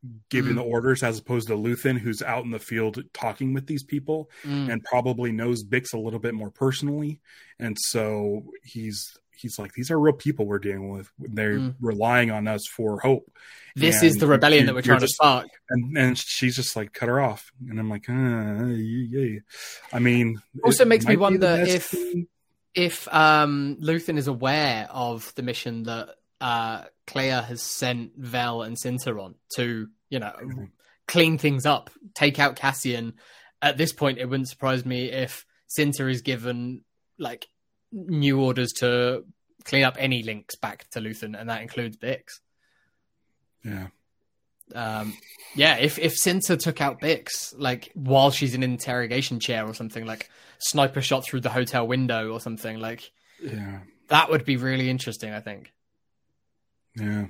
giving Mm. the orders, as opposed to Luthen, who's out in the field talking with these people Mm. and probably knows Bix a little bit more personally. And so he's he's like, these are real people we're dealing with. They're Mm. relying on us for hope. This And is the rebellion you- that we're you're trying just- to spark. And and she's just like, cut her off. And I'm like, uh, yeah. I mean, Also it makes me might be the wonder best if- thing. If um, Luthen is aware of the mission that uh, Clea has sent Vel and Cinta on to, you know, Mhm. clean things up, take out Cassian. At this point, it wouldn't surprise me if Cinta is given like new orders to clean up any links back to Luthen, and that includes Bix. Yeah. Um, yeah, if if Cinta took out Bix, like while she's in an interrogation chair or something, like sniper shot through the hotel window or something, like Yeah. that would be really interesting, I think. Yeah.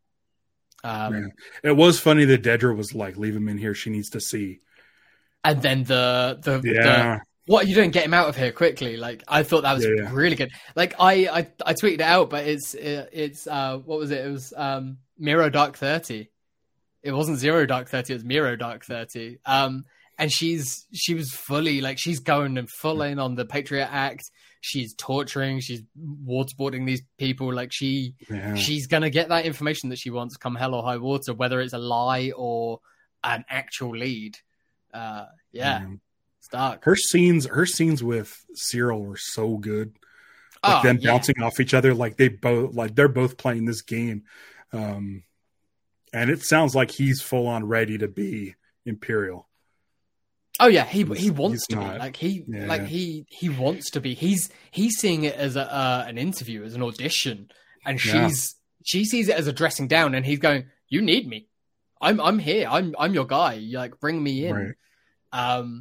Um, Yeah. It was funny that Dedra was like, leave him in here. She needs to see. And then the the, the Yeah. what are you doing? Get him out of here quickly! Like I thought that was Yeah, yeah. really good. Like I, I I tweeted it out, but it's it's uh what was it? It was um Miro Dark thirty. It wasn't Zero Dark thirty. It was Miro Dark thirty. Um, and she's she was fully like she's going and full in on the Patriot Act. She's torturing. She's waterboarding these people. Like she Yeah. she's gonna get that information that she wants, come hell or high water, whether it's a lie or an actual lead. Uh, yeah, Yeah. it's dark. Her scenes, her scenes with Cyril were so good. Like Oh, them yeah. bouncing off each other, like they both, like they're both playing this game, um, and it sounds like he's full on ready to be Imperial. Oh yeah, he He's- he wants he's to not. be like he Yeah. like he he wants to be. He's he's seeing it as a uh, an interview, as an audition, and Yeah. she's she sees it as a dressing down, and he's going, "You need me. I'm I'm here. I'm I'm your guy. You like bring me in." Right. Um,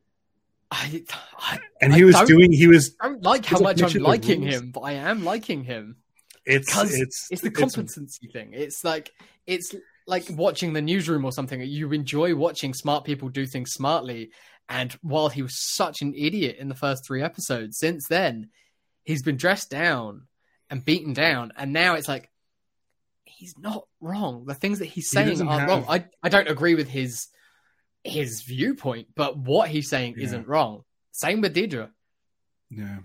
I, I And I he was don't- doing, he was, I don't like how He's a much bitch I'm of the liking rules. him, but I am liking him. it's, Because it's, It's the competency thing. It's like it's like watching the newsroom or something. You enjoy watching smart people do things smartly. And while he was such an idiot in the first three episodes, since then he's been dressed down and beaten down, and now it's like he's not wrong. The things that he's He saying doesn't aren't have- wrong. I I don't agree with his his viewpoint, but what he's saying Yeah. isn't wrong. Same with Deidre. Yeah.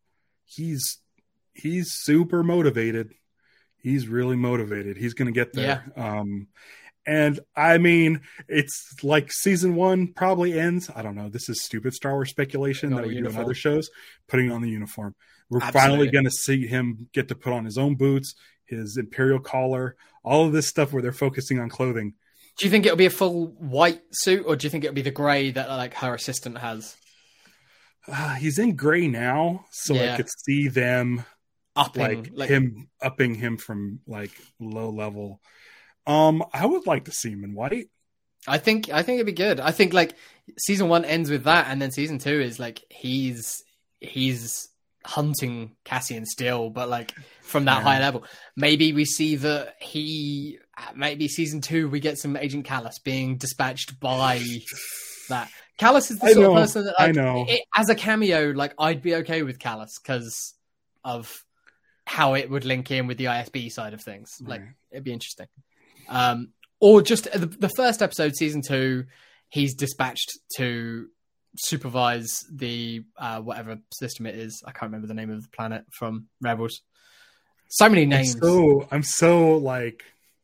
He's he's super motivated. He's really motivated. He's going to get there. Um and I mean, it's like season one probably ends. I don't know. This is stupid Star Wars speculation Putting that on we a do in uniform. other shows. Putting on the uniform. We're Absolutely. finally going to see him get to put on his own boots, his Imperial collar, all of this stuff where they're focusing on clothing. Do you think it'll be a full white suit, or do you think it'll be the grey that like her assistant has? Uh, he's in gray now, so Yeah. I could see them Upping, like, like, him upping him from like low level. Um, I would like to see him in white. I think I think it'd be good. I think like season one ends with that, and then season two is like he's he's hunting Cassian still, but like from that Yeah. high level. Maybe we see that he. Maybe season two we get some Agent Callus being dispatched by that. Callus is the I sort know, of person that I like, know. it, as a cameo, like I'd be okay with Callus because of how it would link in with the I S B side of things. Like Right. it'd be interesting. Um, or just the, the first episode, season two, he's dispatched to supervise the uh, whatever system it is. I can't remember the name of the planet from Rebels. So many I'm names. so I'm so like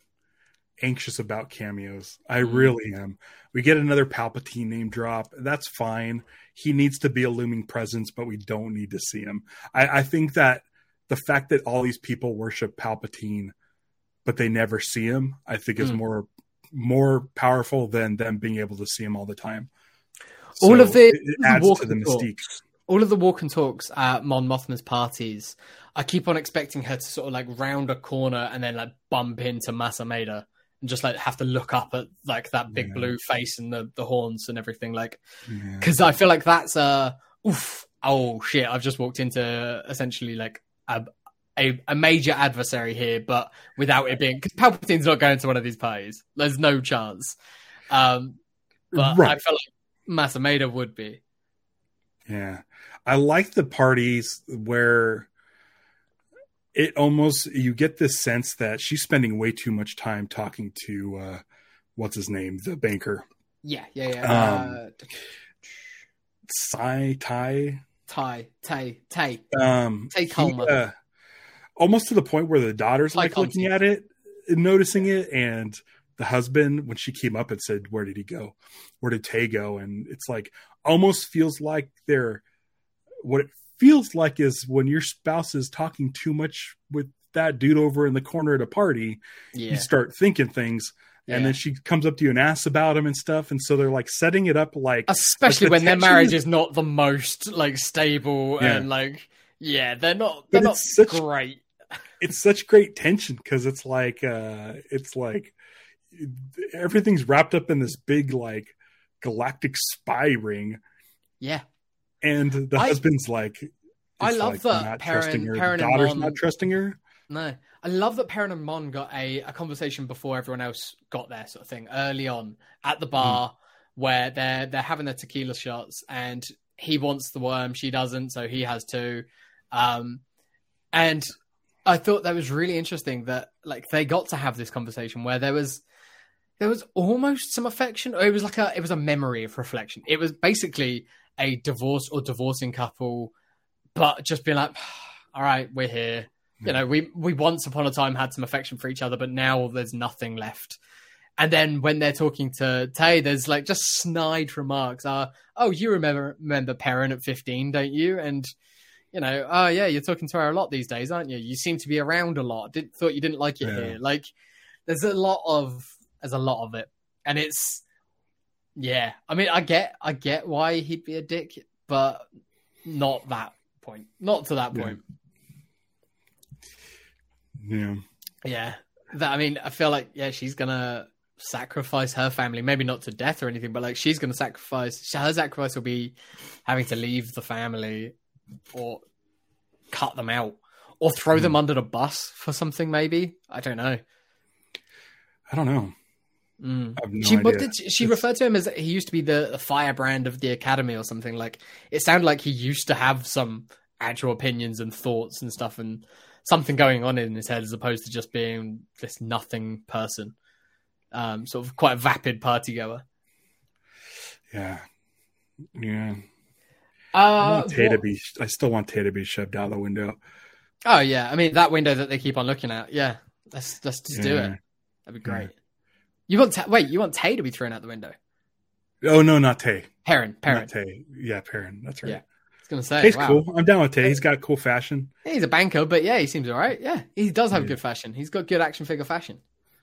anxious about cameos. I Mm. really am. We get another Palpatine name drop. That's fine. He needs to be a looming presence, but we don't need to see him. I, I think that the fact that all these people worship Palpatine, but they never see him, I think is Mm. more more powerful than them being able to see him all the time. All So of the- it, it adds walk to the and talk. mystique. All of the walk and talks at Mon Mothma's parties, I keep on expecting her to sort of like round a corner and then like bump into Masa Maida and just like have to look up at like that big Yeah. blue face and the, the horns and everything. Like, Yeah. because I feel like that's a oof. Oh shit! I've just walked into essentially like a a, a major adversary here, but without it being because Palpatine's not going to one of these parties. There's no chance. Um, but Right. I feel like Masa Maida would be. Yeah. I like the parties where it almost, you get this sense that she's spending way too much time talking to uh, what's his name, the banker. Yeah, yeah, yeah. Um, uh, Sai Tai. Ty, Tay, Tay, Um, Tay he, Coleman. uh, almost to the point where the daughter's Ty like Conti. looking at it and noticing it, and the husband, when she came up and said, "Where did he go? Where did Tay go?" And it's like almost feels like they're what it feels like is when your spouse is talking too much with that dude over in the corner at a party, Yeah. you start thinking things. And Yeah. then she comes up to you and asks about him and stuff. And so they're like setting it up like, Especially like the when their tension marriage is- is not the most like stable Yeah. and like yeah, they're not they're But not it's such- great. it's such great tension because it's like, uh, it's like everything's wrapped up in this big, like galactic spy ring. Yeah. And the I- husband's like, I it's love like that not Perrin- trusting her. Perrin The and daughter's Mon- not trusting her. No. I love that Perrin and Mon got a, a conversation before everyone else got there, sort of thing, early on at the bar Mm. where they're they're having their tequila shots and he wants the worm, she doesn't, so he has two. Um, and I thought that was really interesting that like they got to have this conversation where there was there was almost some affection, or it was like a it was a memory of reflection. It was basically a divorce or divorcing couple, but just being like, all right, we're here. You know, we, we once upon a time had some affection for each other, but now there's nothing left. And then when they're talking to Tay, there's like just snide remarks. Uh, oh, you remember remember Perrin at fifteen, don't you? And, you know, oh, yeah, you're talking to her a lot these days, aren't you? You seem to be around a lot. Did, thought you didn't like it Yeah. here. Like, there's a lot of there's a lot of it. And it's, yeah. I mean, I get I get why he'd be a dick, but not that point. Not to that Yeah. point. Yeah. Yeah, that I mean, I feel like yeah, she's gonna sacrifice her family, maybe not to death or anything, but like she's gonna sacrifice. Her sacrifice will be having to leave the family, or cut them out, or throw them under the bus for something. Maybe I don't know. I don't know. Mm. I have no she what idea. did she, she It's- referred to him as he used to be the, the firebrand of the academy or something. Like it sounded like he used to have some actual opinions and thoughts and stuff and something going on in his head as opposed to just being this nothing person. Um, sort of quite a vapid party goer. Yeah. Yeah. I Uh, want Tay to what- be, I still want Tay to be shoved out the window. oh yeah, I mean that window that they keep on looking at. Yeah, let's let's just do Yeah. it. That'd be great. You want Ta- wait? You want Tay to be thrown out the window? Oh, no, not Tay. Perrin, Perrin. Not Tay. Yeah, Perrin. That's right. Yeah. I was gonna say, Tay's wow. cool. I'm down with Tay. He's got cool fashion. Yeah, he's a banker, but yeah, he seems all right. Yeah, he does have Yeah. good fashion. He's got good action figure fashion.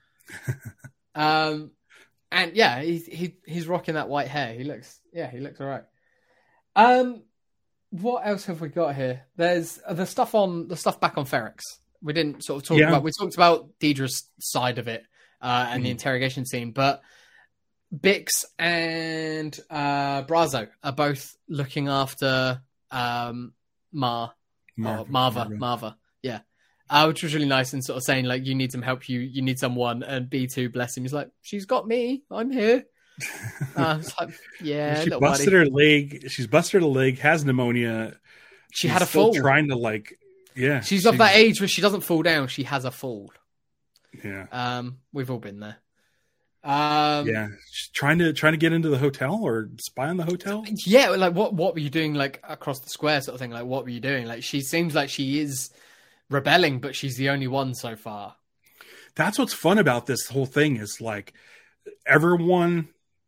um, and yeah, he's he he's rocking that white hair. He looks, yeah, he looks all right. Um, what else have we got here? There's uh, the stuff on the stuff back on Ferrex. We didn't sort of talk Yeah. about. We talked about Deidre's side of it uh, and the Mhm. interrogation scene, but Bix and uh, Brazo are both looking after um, Mar. Marva. Oh, Marva, Marva. Marva, yeah, uh, which was really nice and sort of saying like, you need some help, you you need someone, and B two, bless him, he's like, she's got me, I'm here. Uh, it's like, yeah, she little busted buddy. her leg. She's busted her leg, has pneumonia. She She's had a still fall. trying to like, yeah. She's of that age where she doesn't fall down, she has a fall. Yeah. Um, we've all been there. Um, Yeah. She's trying to, trying to get into the hotel or spy on the hotel. yeah, like what what were you doing like across the square sort of thing? Like what were you doing? Like she seems like she is rebelling, but she's the only one so far. That's what's fun about this whole thing is like everyone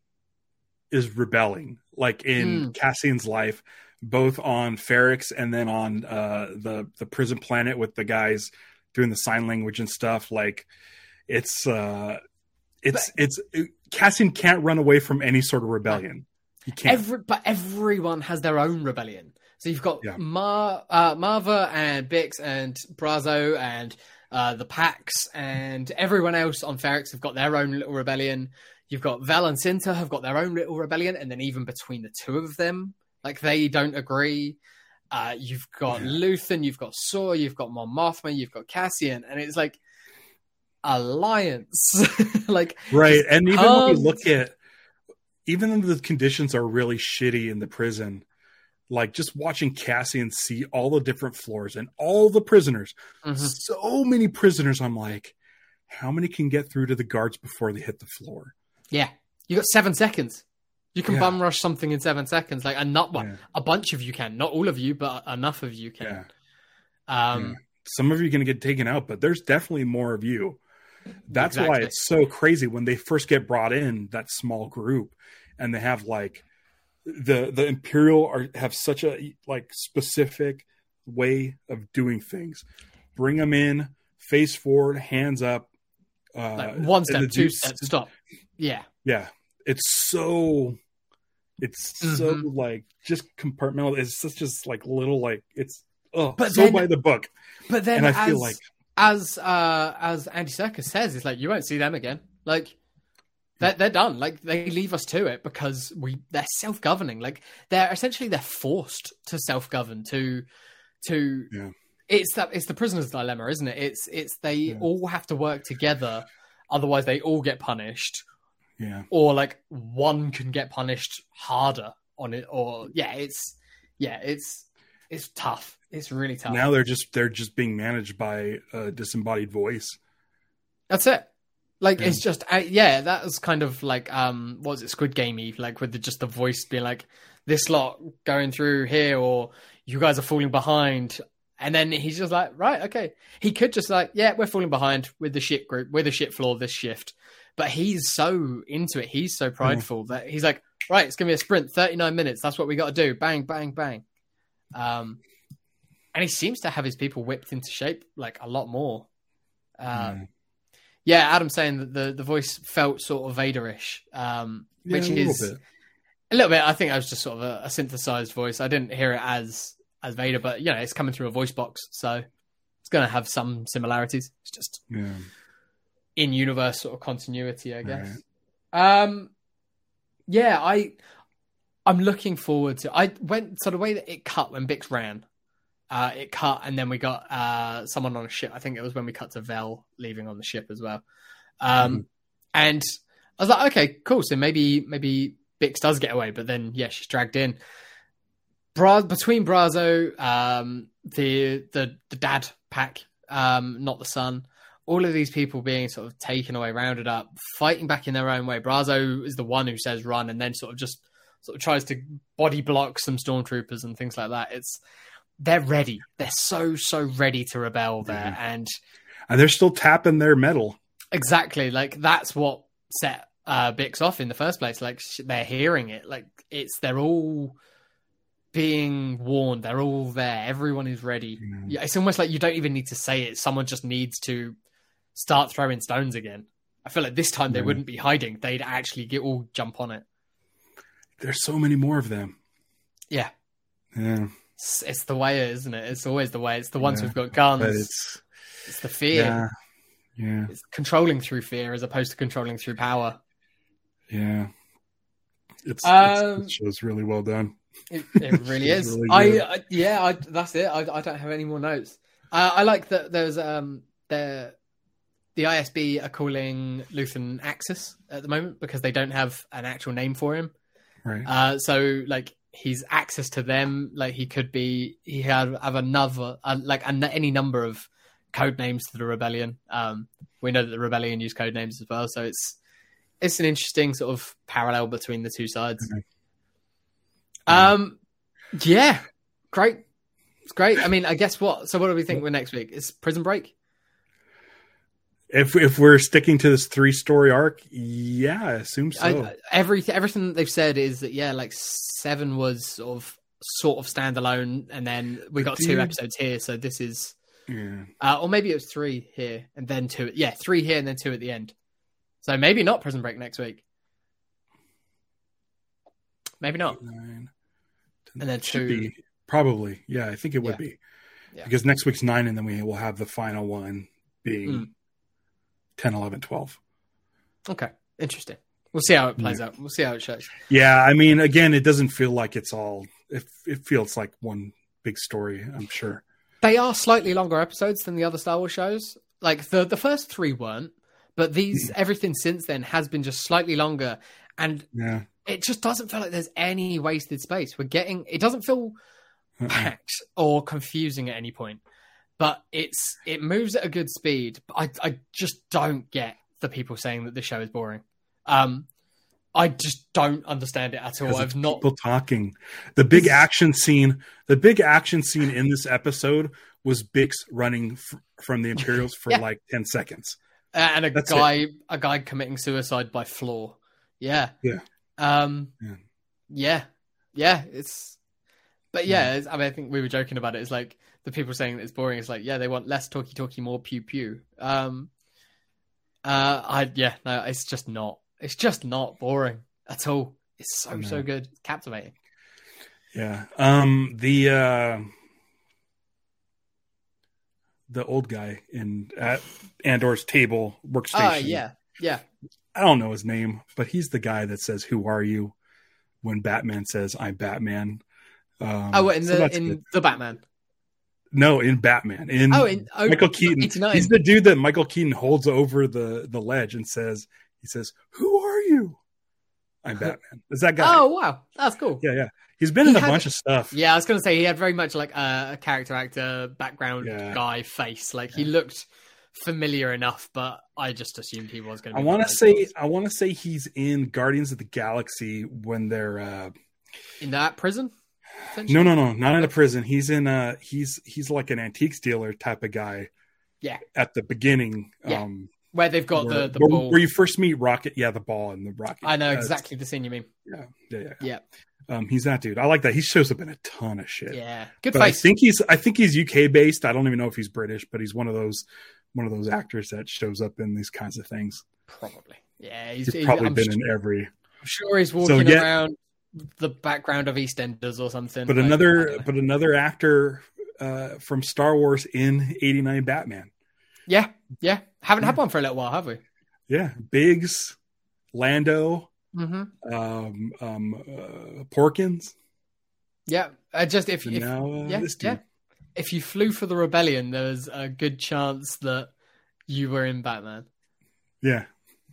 is rebelling, like in Mm. Cassian's life, both on Ferrex and then on uh, the the prison planet with the guys doing the sign language and stuff. Like it's uh, it's it's it, Cassian can't run away from any sort of rebellion. He can't. Every, but everyone has their own rebellion. So you've got Yeah. Mar, uh, Marva and Bix and Brazo and uh, the Pax and everyone else on Ferrex have got their own little rebellion. You've got Val and Cinta have got their own little rebellion, and then even between the two of them, like they don't agree. Uh, you've got Yeah. Luthen, you've got Saw, you've got Mon Mothma, you've got Cassian, and it's like alliance. like Right. just And even when you tons- look at, even though the conditions are really shitty in the prison, like just watching Cassian see all the different floors and all the prisoners, Mhm. so many prisoners, I'm like, how many can get through to the guards before they hit the floor? Yeah, you got seven seconds. You can Yeah. bum rush something in seven seconds. Like, and not well, Yeah. a bunch of you can, not all of you, but enough of you can. Yeah. Um, Yeah. Some of you are going to get taken out, but there's definitely more of you. That's Exactly. why it's so crazy when they first get brought in, that small group, and they have like the the Imperial are have such a like specific way of doing things. Bring them in, face forward, hands up. Uh, like one and step, the two dudes- steps, stop. Yeah, Yeah, it's so. It's so Mhm. like just compartmental. It's just, just like little like it's oh But so then- by the book. but then And I as, feel like as uh as Andy Serkis says, it's like you won't see them again. Like they're they're done. Like they leave us to it because we they're self governing. Like they're essentially they're forced to self govern to to. Yeah. It's that it's the prisoner's dilemma, isn't it? It's it's they Yeah. all have to work together, otherwise they all get punished. yeah. Or like one can get punished harder on it, or yeah, it's yeah, it's it's tough. It's really tough. Now they're just they're just being managed by a disembodied voice. That's it. Like Yeah. it's just uh, yeah, that was kind of like um, what was it, Squid Gamey? Like with the, just the voice being like, "This lot going through here," or "You guys are falling behind," and then he's just like, "Right, okay." He could just like, "Yeah, we're falling behind with the shit group, we're the shit floor this shift," but he's so into it, he's so prideful that he's like, "Right, it's gonna be a sprint, thirty-nine minutes. That's what we got to do. Bang, bang, bang." Um, and he seems to have his people whipped into shape like a lot more. Uh, Yeah. Yeah, Adam's saying that the, the voice felt sort of Vaderish, um, Yeah, which a little is bit. a little bit. I think I was just sort of a, a synthesized voice. I didn't hear it as as Vader, but you know, it's coming through a voice box, so it's going to have some similarities. It's just Yeah. in universe sort of continuity, I guess. Um, yeah, I I'm looking forward to. I went so the way that it cut when Bix ran. Uh, it cut, and then we got uh, someone on a ship. I think it was when we cut to Vel leaving on the ship as well. Um, Mhm. And I was like, okay, cool. So maybe maybe Bix does get away, but then yeah, she's dragged in. Bra- between Brazo, um, the the the dad pack, um, not the son. All of these people being sort of taken away, rounded up, fighting back in their own way. Brazo is the one who says run, and then sort of just sort of tries to body block some stormtroopers and things like that. It's they're ready. They're so, so ready to rebel there. Yeah. And And they're still tapping their metal. exactly, like, that's what set uh, Bix off in the first place. Like, sh- they're hearing it. Like, it's, they're all being warned. They're all there. Everyone is ready. Yeah. Yeah, it's almost like you don't even need to say it. Someone just needs to start throwing stones again. I feel like this time they Yeah. wouldn't be hiding. They'd actually get all jump on it. There's so many more of them. Yeah. Yeah. It's, it's the way, isn't it? It's always the way. It's the ones Yeah. who've got guns. But It's, it's the fear. yeah. Yeah. It's controlling through fear as opposed to controlling through power. Yeah. It's, Um, it's it show's really well done. It, it really It's is. really I, good. I yeah, I, that's it. I, I don't have any more notes. Uh, I like that there's um the the I S B are calling Luthen Axis at the moment because they don't have an actual name for him. Right. Uh, so like he's access to them. Like he could be. He had have another uh, like an, any number of code names to the rebellion. Um, we know that the rebellion use code names as well. So it's it's an interesting sort of parallel between the two sides. Okay. Um, yeah, great. It's great. I mean, I guess what? So what do we think we're next week? Is Prison Break? If if we're sticking to this three story arc, yeah, I assume so. I, every everything that they've said is that yeah, like seven was sort of sort of standalone, and then we got two Dude. episodes here. So this is, yeah. uh, or maybe it was three here and then two. Yeah, three here and then two at the end. So maybe not Prison Break next week. Maybe not. Nine, ten, And then should two. be probably. Yeah, I think it would Yeah. be. Yeah. Because next week's nine, and then we will have the final one being Mm. ten, eleven, twelve. Okay, interesting. We'll see how it plays out. We'll see how it shows. Yeah, I mean, again, it doesn't feel like it's all. It, it feels like one big story, I'm sure. They are slightly longer episodes than the other Star Wars shows. Like the the first three weren't, but these everything since then has been just slightly longer, and Yeah. it just doesn't feel like there's any wasted space. We're getting it doesn't feel Uh-uh. packed or confusing at any point, but it's it moves at a good speed. I I just don't get the people saying that the show is boring. Um, I just don't understand it at all. I've not people talking. The big action scene, the big action scene in this episode was Bix running f- from the Imperials for yeah. like ten seconds, uh, and a That's guy, it. a guy committing suicide by floor. Yeah, yeah, um, yeah. yeah, yeah. It's, but yeah, Yeah. It's, I mean, I think we were joking about it. It's like the people saying that it's boring. It's like, yeah, they want less talky talky, more pew pew. Um, uh, I yeah, no, it's just not. It's just not boring at all. It's so No. so good, it's captivating. Yeah. Um. The uh, the old guy in at Andor's table workstation. Oh yeah, yeah. I don't know his name, but he's the guy that says, "Who are you?" when Batman says, "I'm Batman." Um, Oh, in so the that's in good. the Batman. No, in Batman. In Oh, in oh, Michael Keaton. eighty-nine. He's the dude that Michael Keaton holds over the, the ledge and says, he says, "Who are you?" I'm Batman. Is that guy? Oh wow, that's cool. Yeah, yeah. He's been He in a had- bunch of stuff. Yeah, I was gonna say he had very much like a, a character actor background Yeah. guy face. Like he looked familiar enough, but I just assumed he was gonna. I be want one to of those say, ones. I want to say he's in Guardians of the Galaxy when they're. Uh, in that prison. essentially? no, no, no, not in a prison. He's in. Uh, he's he's like an antiques dealer type of guy. Yeah. At the beginning. Yeah. Um, Where they've got where, the the where, ball. where you first meet Rocket. Yeah, the ball and the rocket. I know Uh, exactly the scene you mean. Yeah, yeah, yeah. Yeah, Um, he's that dude. I like that. He shows up in a ton of shit. yeah. Good But I face. think he's I think he's U K based. I don't even know if he's British, but he's one of those one of those actors that shows up in these kinds of things. Probably. Yeah, he's, He's he's- probably I'm been su- in every. I'm sure he's walking yeah. around the background of EastEnders or something. But like, I another don't know. but another actor uh, from Star Wars in eighty-nine Batman. yeah, yeah. Haven't had one for a little while, have we? Yeah, Biggs, Lando, Mm-hmm. um, um, uh, Porkins. Yeah, uh, just if, And if now uh, yeah, this dude. yeah. If you flew for the rebellion, there's a good chance that you were in Batman. Yeah.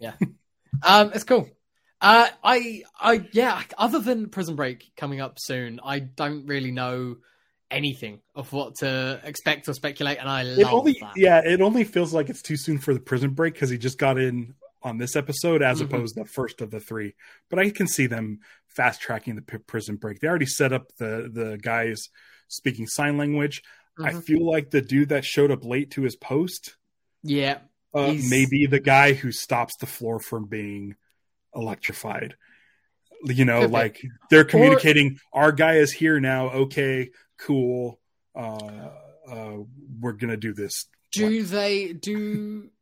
Um, it's cool. Uh, I, I, yeah. Other than Prison Break coming up soon, I don't really know anything of what to expect or speculate, and I It love only that. yeah, it only feels like it's too soon for the Prison Break because he just got in on this episode as Mhm. opposed to the first of the three. But I can see them fast tracking the P- Prison Break. They already set up the the guys speaking sign language. I Mhm. feel like the dude that showed up late to his post Yeah, uh, He's- may be the guy who stops the floor from being electrified. You know, Could be. like they're communicating. Our guy is here now. Okay, cool. Uh, uh, we're gonna do this. do they do?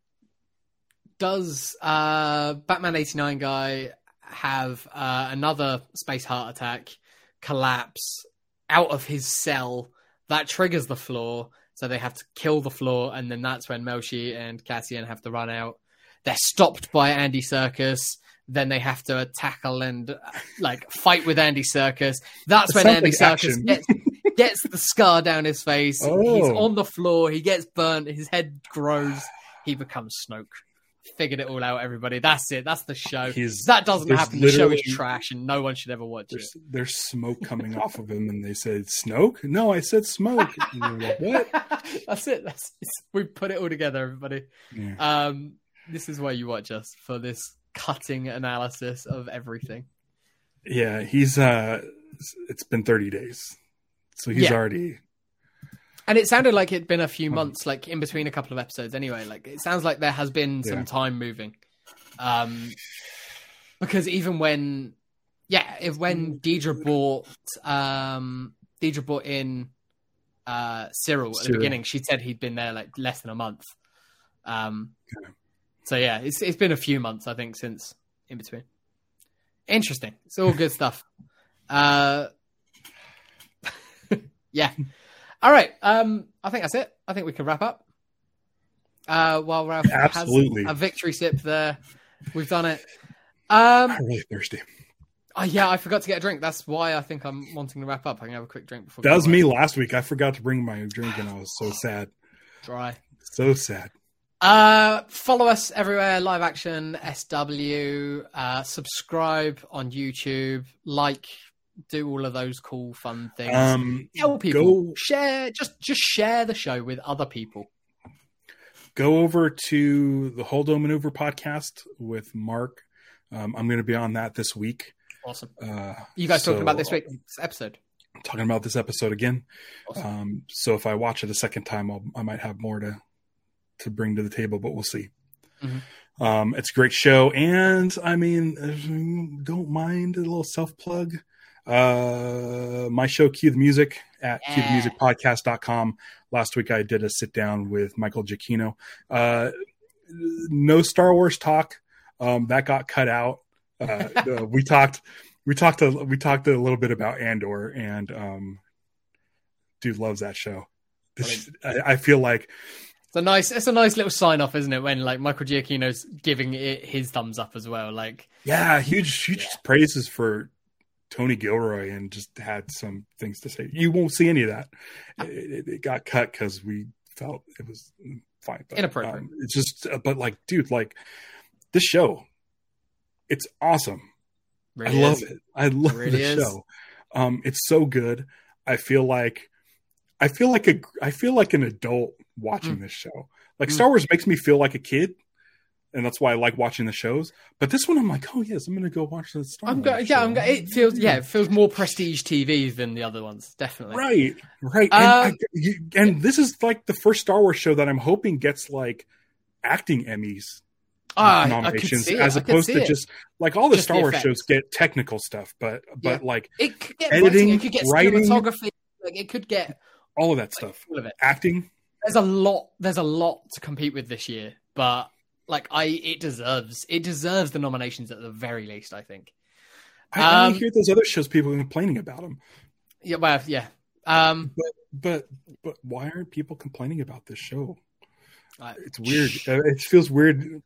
Does uh, Batman eighty-nine guy have uh, another space heart attack, collapse out of his cell that triggers the floor? So they have to kill the floor, and then that's when Melshi and Cassian have to run out. They're stopped by Andy Serkis. Then they have to tackle and uh, like fight with Andy Serkis. That's That when sounds Andy like Serkis action. gets gets the scar down his face. He's Oh. on the floor. He gets burnt. His head grows. He becomes Snoke. Figured it all out, everybody. That's it. That's the show. He's- that doesn't there's happen. The show is literally- trash, and no one should ever watch it. There's there's smoke coming off of him, and they said Snoke. No, I said smoke. And you're like, what? That's it. That's it's, we put it all together, everybody. Yeah. Um, this is why you watch us, for this cutting analysis of everything. Yeah, he's uh, it's been thirty days, so he's Yeah. already. And it sounded like it'd been a few Hmm. months, like in between a couple of episodes. Anyway, like it sounds like there has been some Yeah. time moving. Um, because even when, yeah, if when Deidre bought, um, Deidre bought in, uh, Cyril at the Cyril. beginning, she said he'd been there like less than a month. Um, Okay. so yeah, it's it's been a few months, I think, since in between. Interesting. It's all good stuff. Uh, yeah. All right. Um, I think that's it. I think we can wrap up. Uh, while Ralph Absolutely. has a victory sip there, we've done it. Um, I'm really thirsty. oh, yeah, I forgot to get a drink. That's why I think I'm wanting to wrap up. I can have a quick drink before. That was going me away. last week. I forgot to bring my drink, and I was so sad. Dry. So sad. Uh, follow us everywhere. Live Action S W. Uh, subscribe on YouTube. Like, do all of those cool, fun things. Um, Tell people. go Share. Just, just share the show with other people. go over to the Holdo Maneuver podcast with Mark Um, I'm going to be on that this week. Awesome. Uh, you guys so, talking about this week's episode? Talking about this episode again. Awesome. Um, so if I watch it a second time, I'll, I might have more to to bring to the table, but we'll see. Mm-hmm. Um, it's a great show, and I mean, don't mind a little self plug. Uh, my show, Cue the Music, at yeah. cue the music podcast dot com. Last week I did a sit down with Michael Giacchino. Uh, no Star Wars talk. Um, that got cut out. Uh, uh, we talked, we talked, a, we talked a little bit about Andor, and um, dude loves that show. This, I, I feel like it's a nice, it's a nice little sign off, isn't it? When like Michael Giacchino's giving it his thumbs up as well. Like, yeah, huge, huge yeah. praises for Tony Gilroy, and just had some things to say. You won't see any of that. It, it got cut because we felt it was fine. But, inappropriate. Um, it's just, but like, dude, like this show, it's awesome. Really I love is. it. I love it really the is. show. Um, it's so good. I feel like, I feel like a, I feel like an adult watching mm. this show. Like mm. Star Wars makes me feel like a kid, and that's why I like watching the shows. But this one, I'm like, oh yes, I'm going to go watch the Star I'm Wars. Go- yeah, I'm go- it feels yeah, it feels more prestige T V than the other ones, definitely. Right, right. Um, and I, you, and this is like the first Star Wars show that I'm hoping gets like acting Emmys. Uh, nominations I could see as it. opposed to it. just like all the just Star the Wars effects. shows get technical stuff, but but yeah. like it could get editing, writing, it could get writing, cinematography, like it could get all of that like, stuff. all of it. Acting. There's a lot. There's a lot to compete with this year, but like I, it deserves it deserves the nominations at the very least. I think. I Um, only hear those other shows people complaining about them. Yeah, well, yeah. Um, But but but why aren't people complaining about this show? I- It's weird. It feels weird.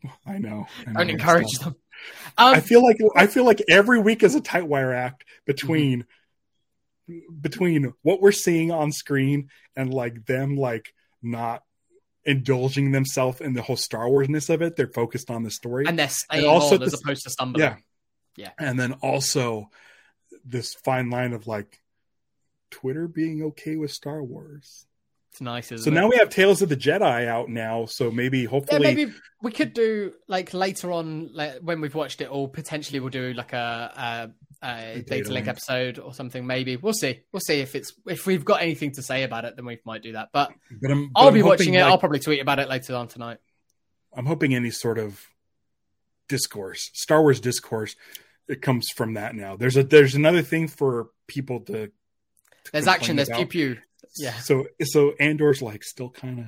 I know. I know don't encourage it's them. not. Um, I feel like I feel like every week is a tight wire act between mm-hmm. between what we're seeing on screen and like them like not indulging themselves in the whole Star Warsness of it. They're focused on the story, and they're staying and also on as this- opposed to stumbling. yeah, yeah. And then also this fine line of like Twitter being okay with Star Wars. It's nice, isn't So it? now we have Tales of the Jedi out now. So maybe, hopefully, Yeah, maybe we could do like later on, like when we've watched it all. Potentially, we'll do like a, a, a, A data data link link. episode or something. Maybe we'll see. We'll see if it's if we've got anything to say about it, then we might do that. But but I'm, but I'll I'm be hoping, watching it. like, I'll probably tweet about it later on tonight. I'm hoping any sort of discourse, Star Wars discourse, it comes from that now. There's a there's another thing for people to. to There's complain action. There's about. pew pew. Yeah. So so Andor's like still kind of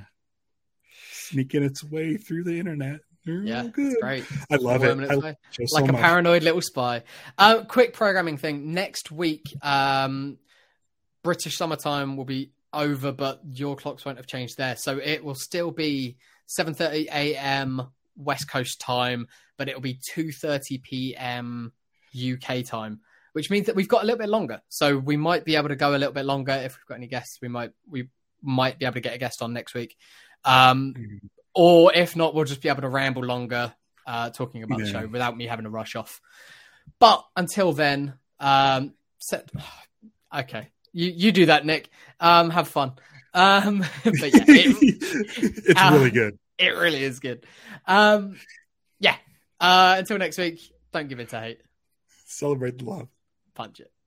sneaking its way through the internet. They're Yeah, all good. it's great. I love it. Worming its I way. love the show so Like a much. paranoid little spy. Uh, quick programming thing. Next week, um, British summertime will be over, but your clocks won't have changed there. So it will still be seven thirty a.m. West Coast time, but it'll be two thirty p.m. U K time, which means that we've got a little bit longer. So we might be able to go a little bit longer. If we've got any guests, we might we might be able to get a guest on next week. Um, Mm. Or if not, we'll just be able to ramble longer uh, talking about the Yeah. show without me having to rush off. But until then, um, set... okay, you you do that, Nick. Um, have fun. Um, but yeah, it, it's uh, really good. it really is good. Um, yeah. Uh, until next week, don't give it to hate. Celebrate the love. Punch it.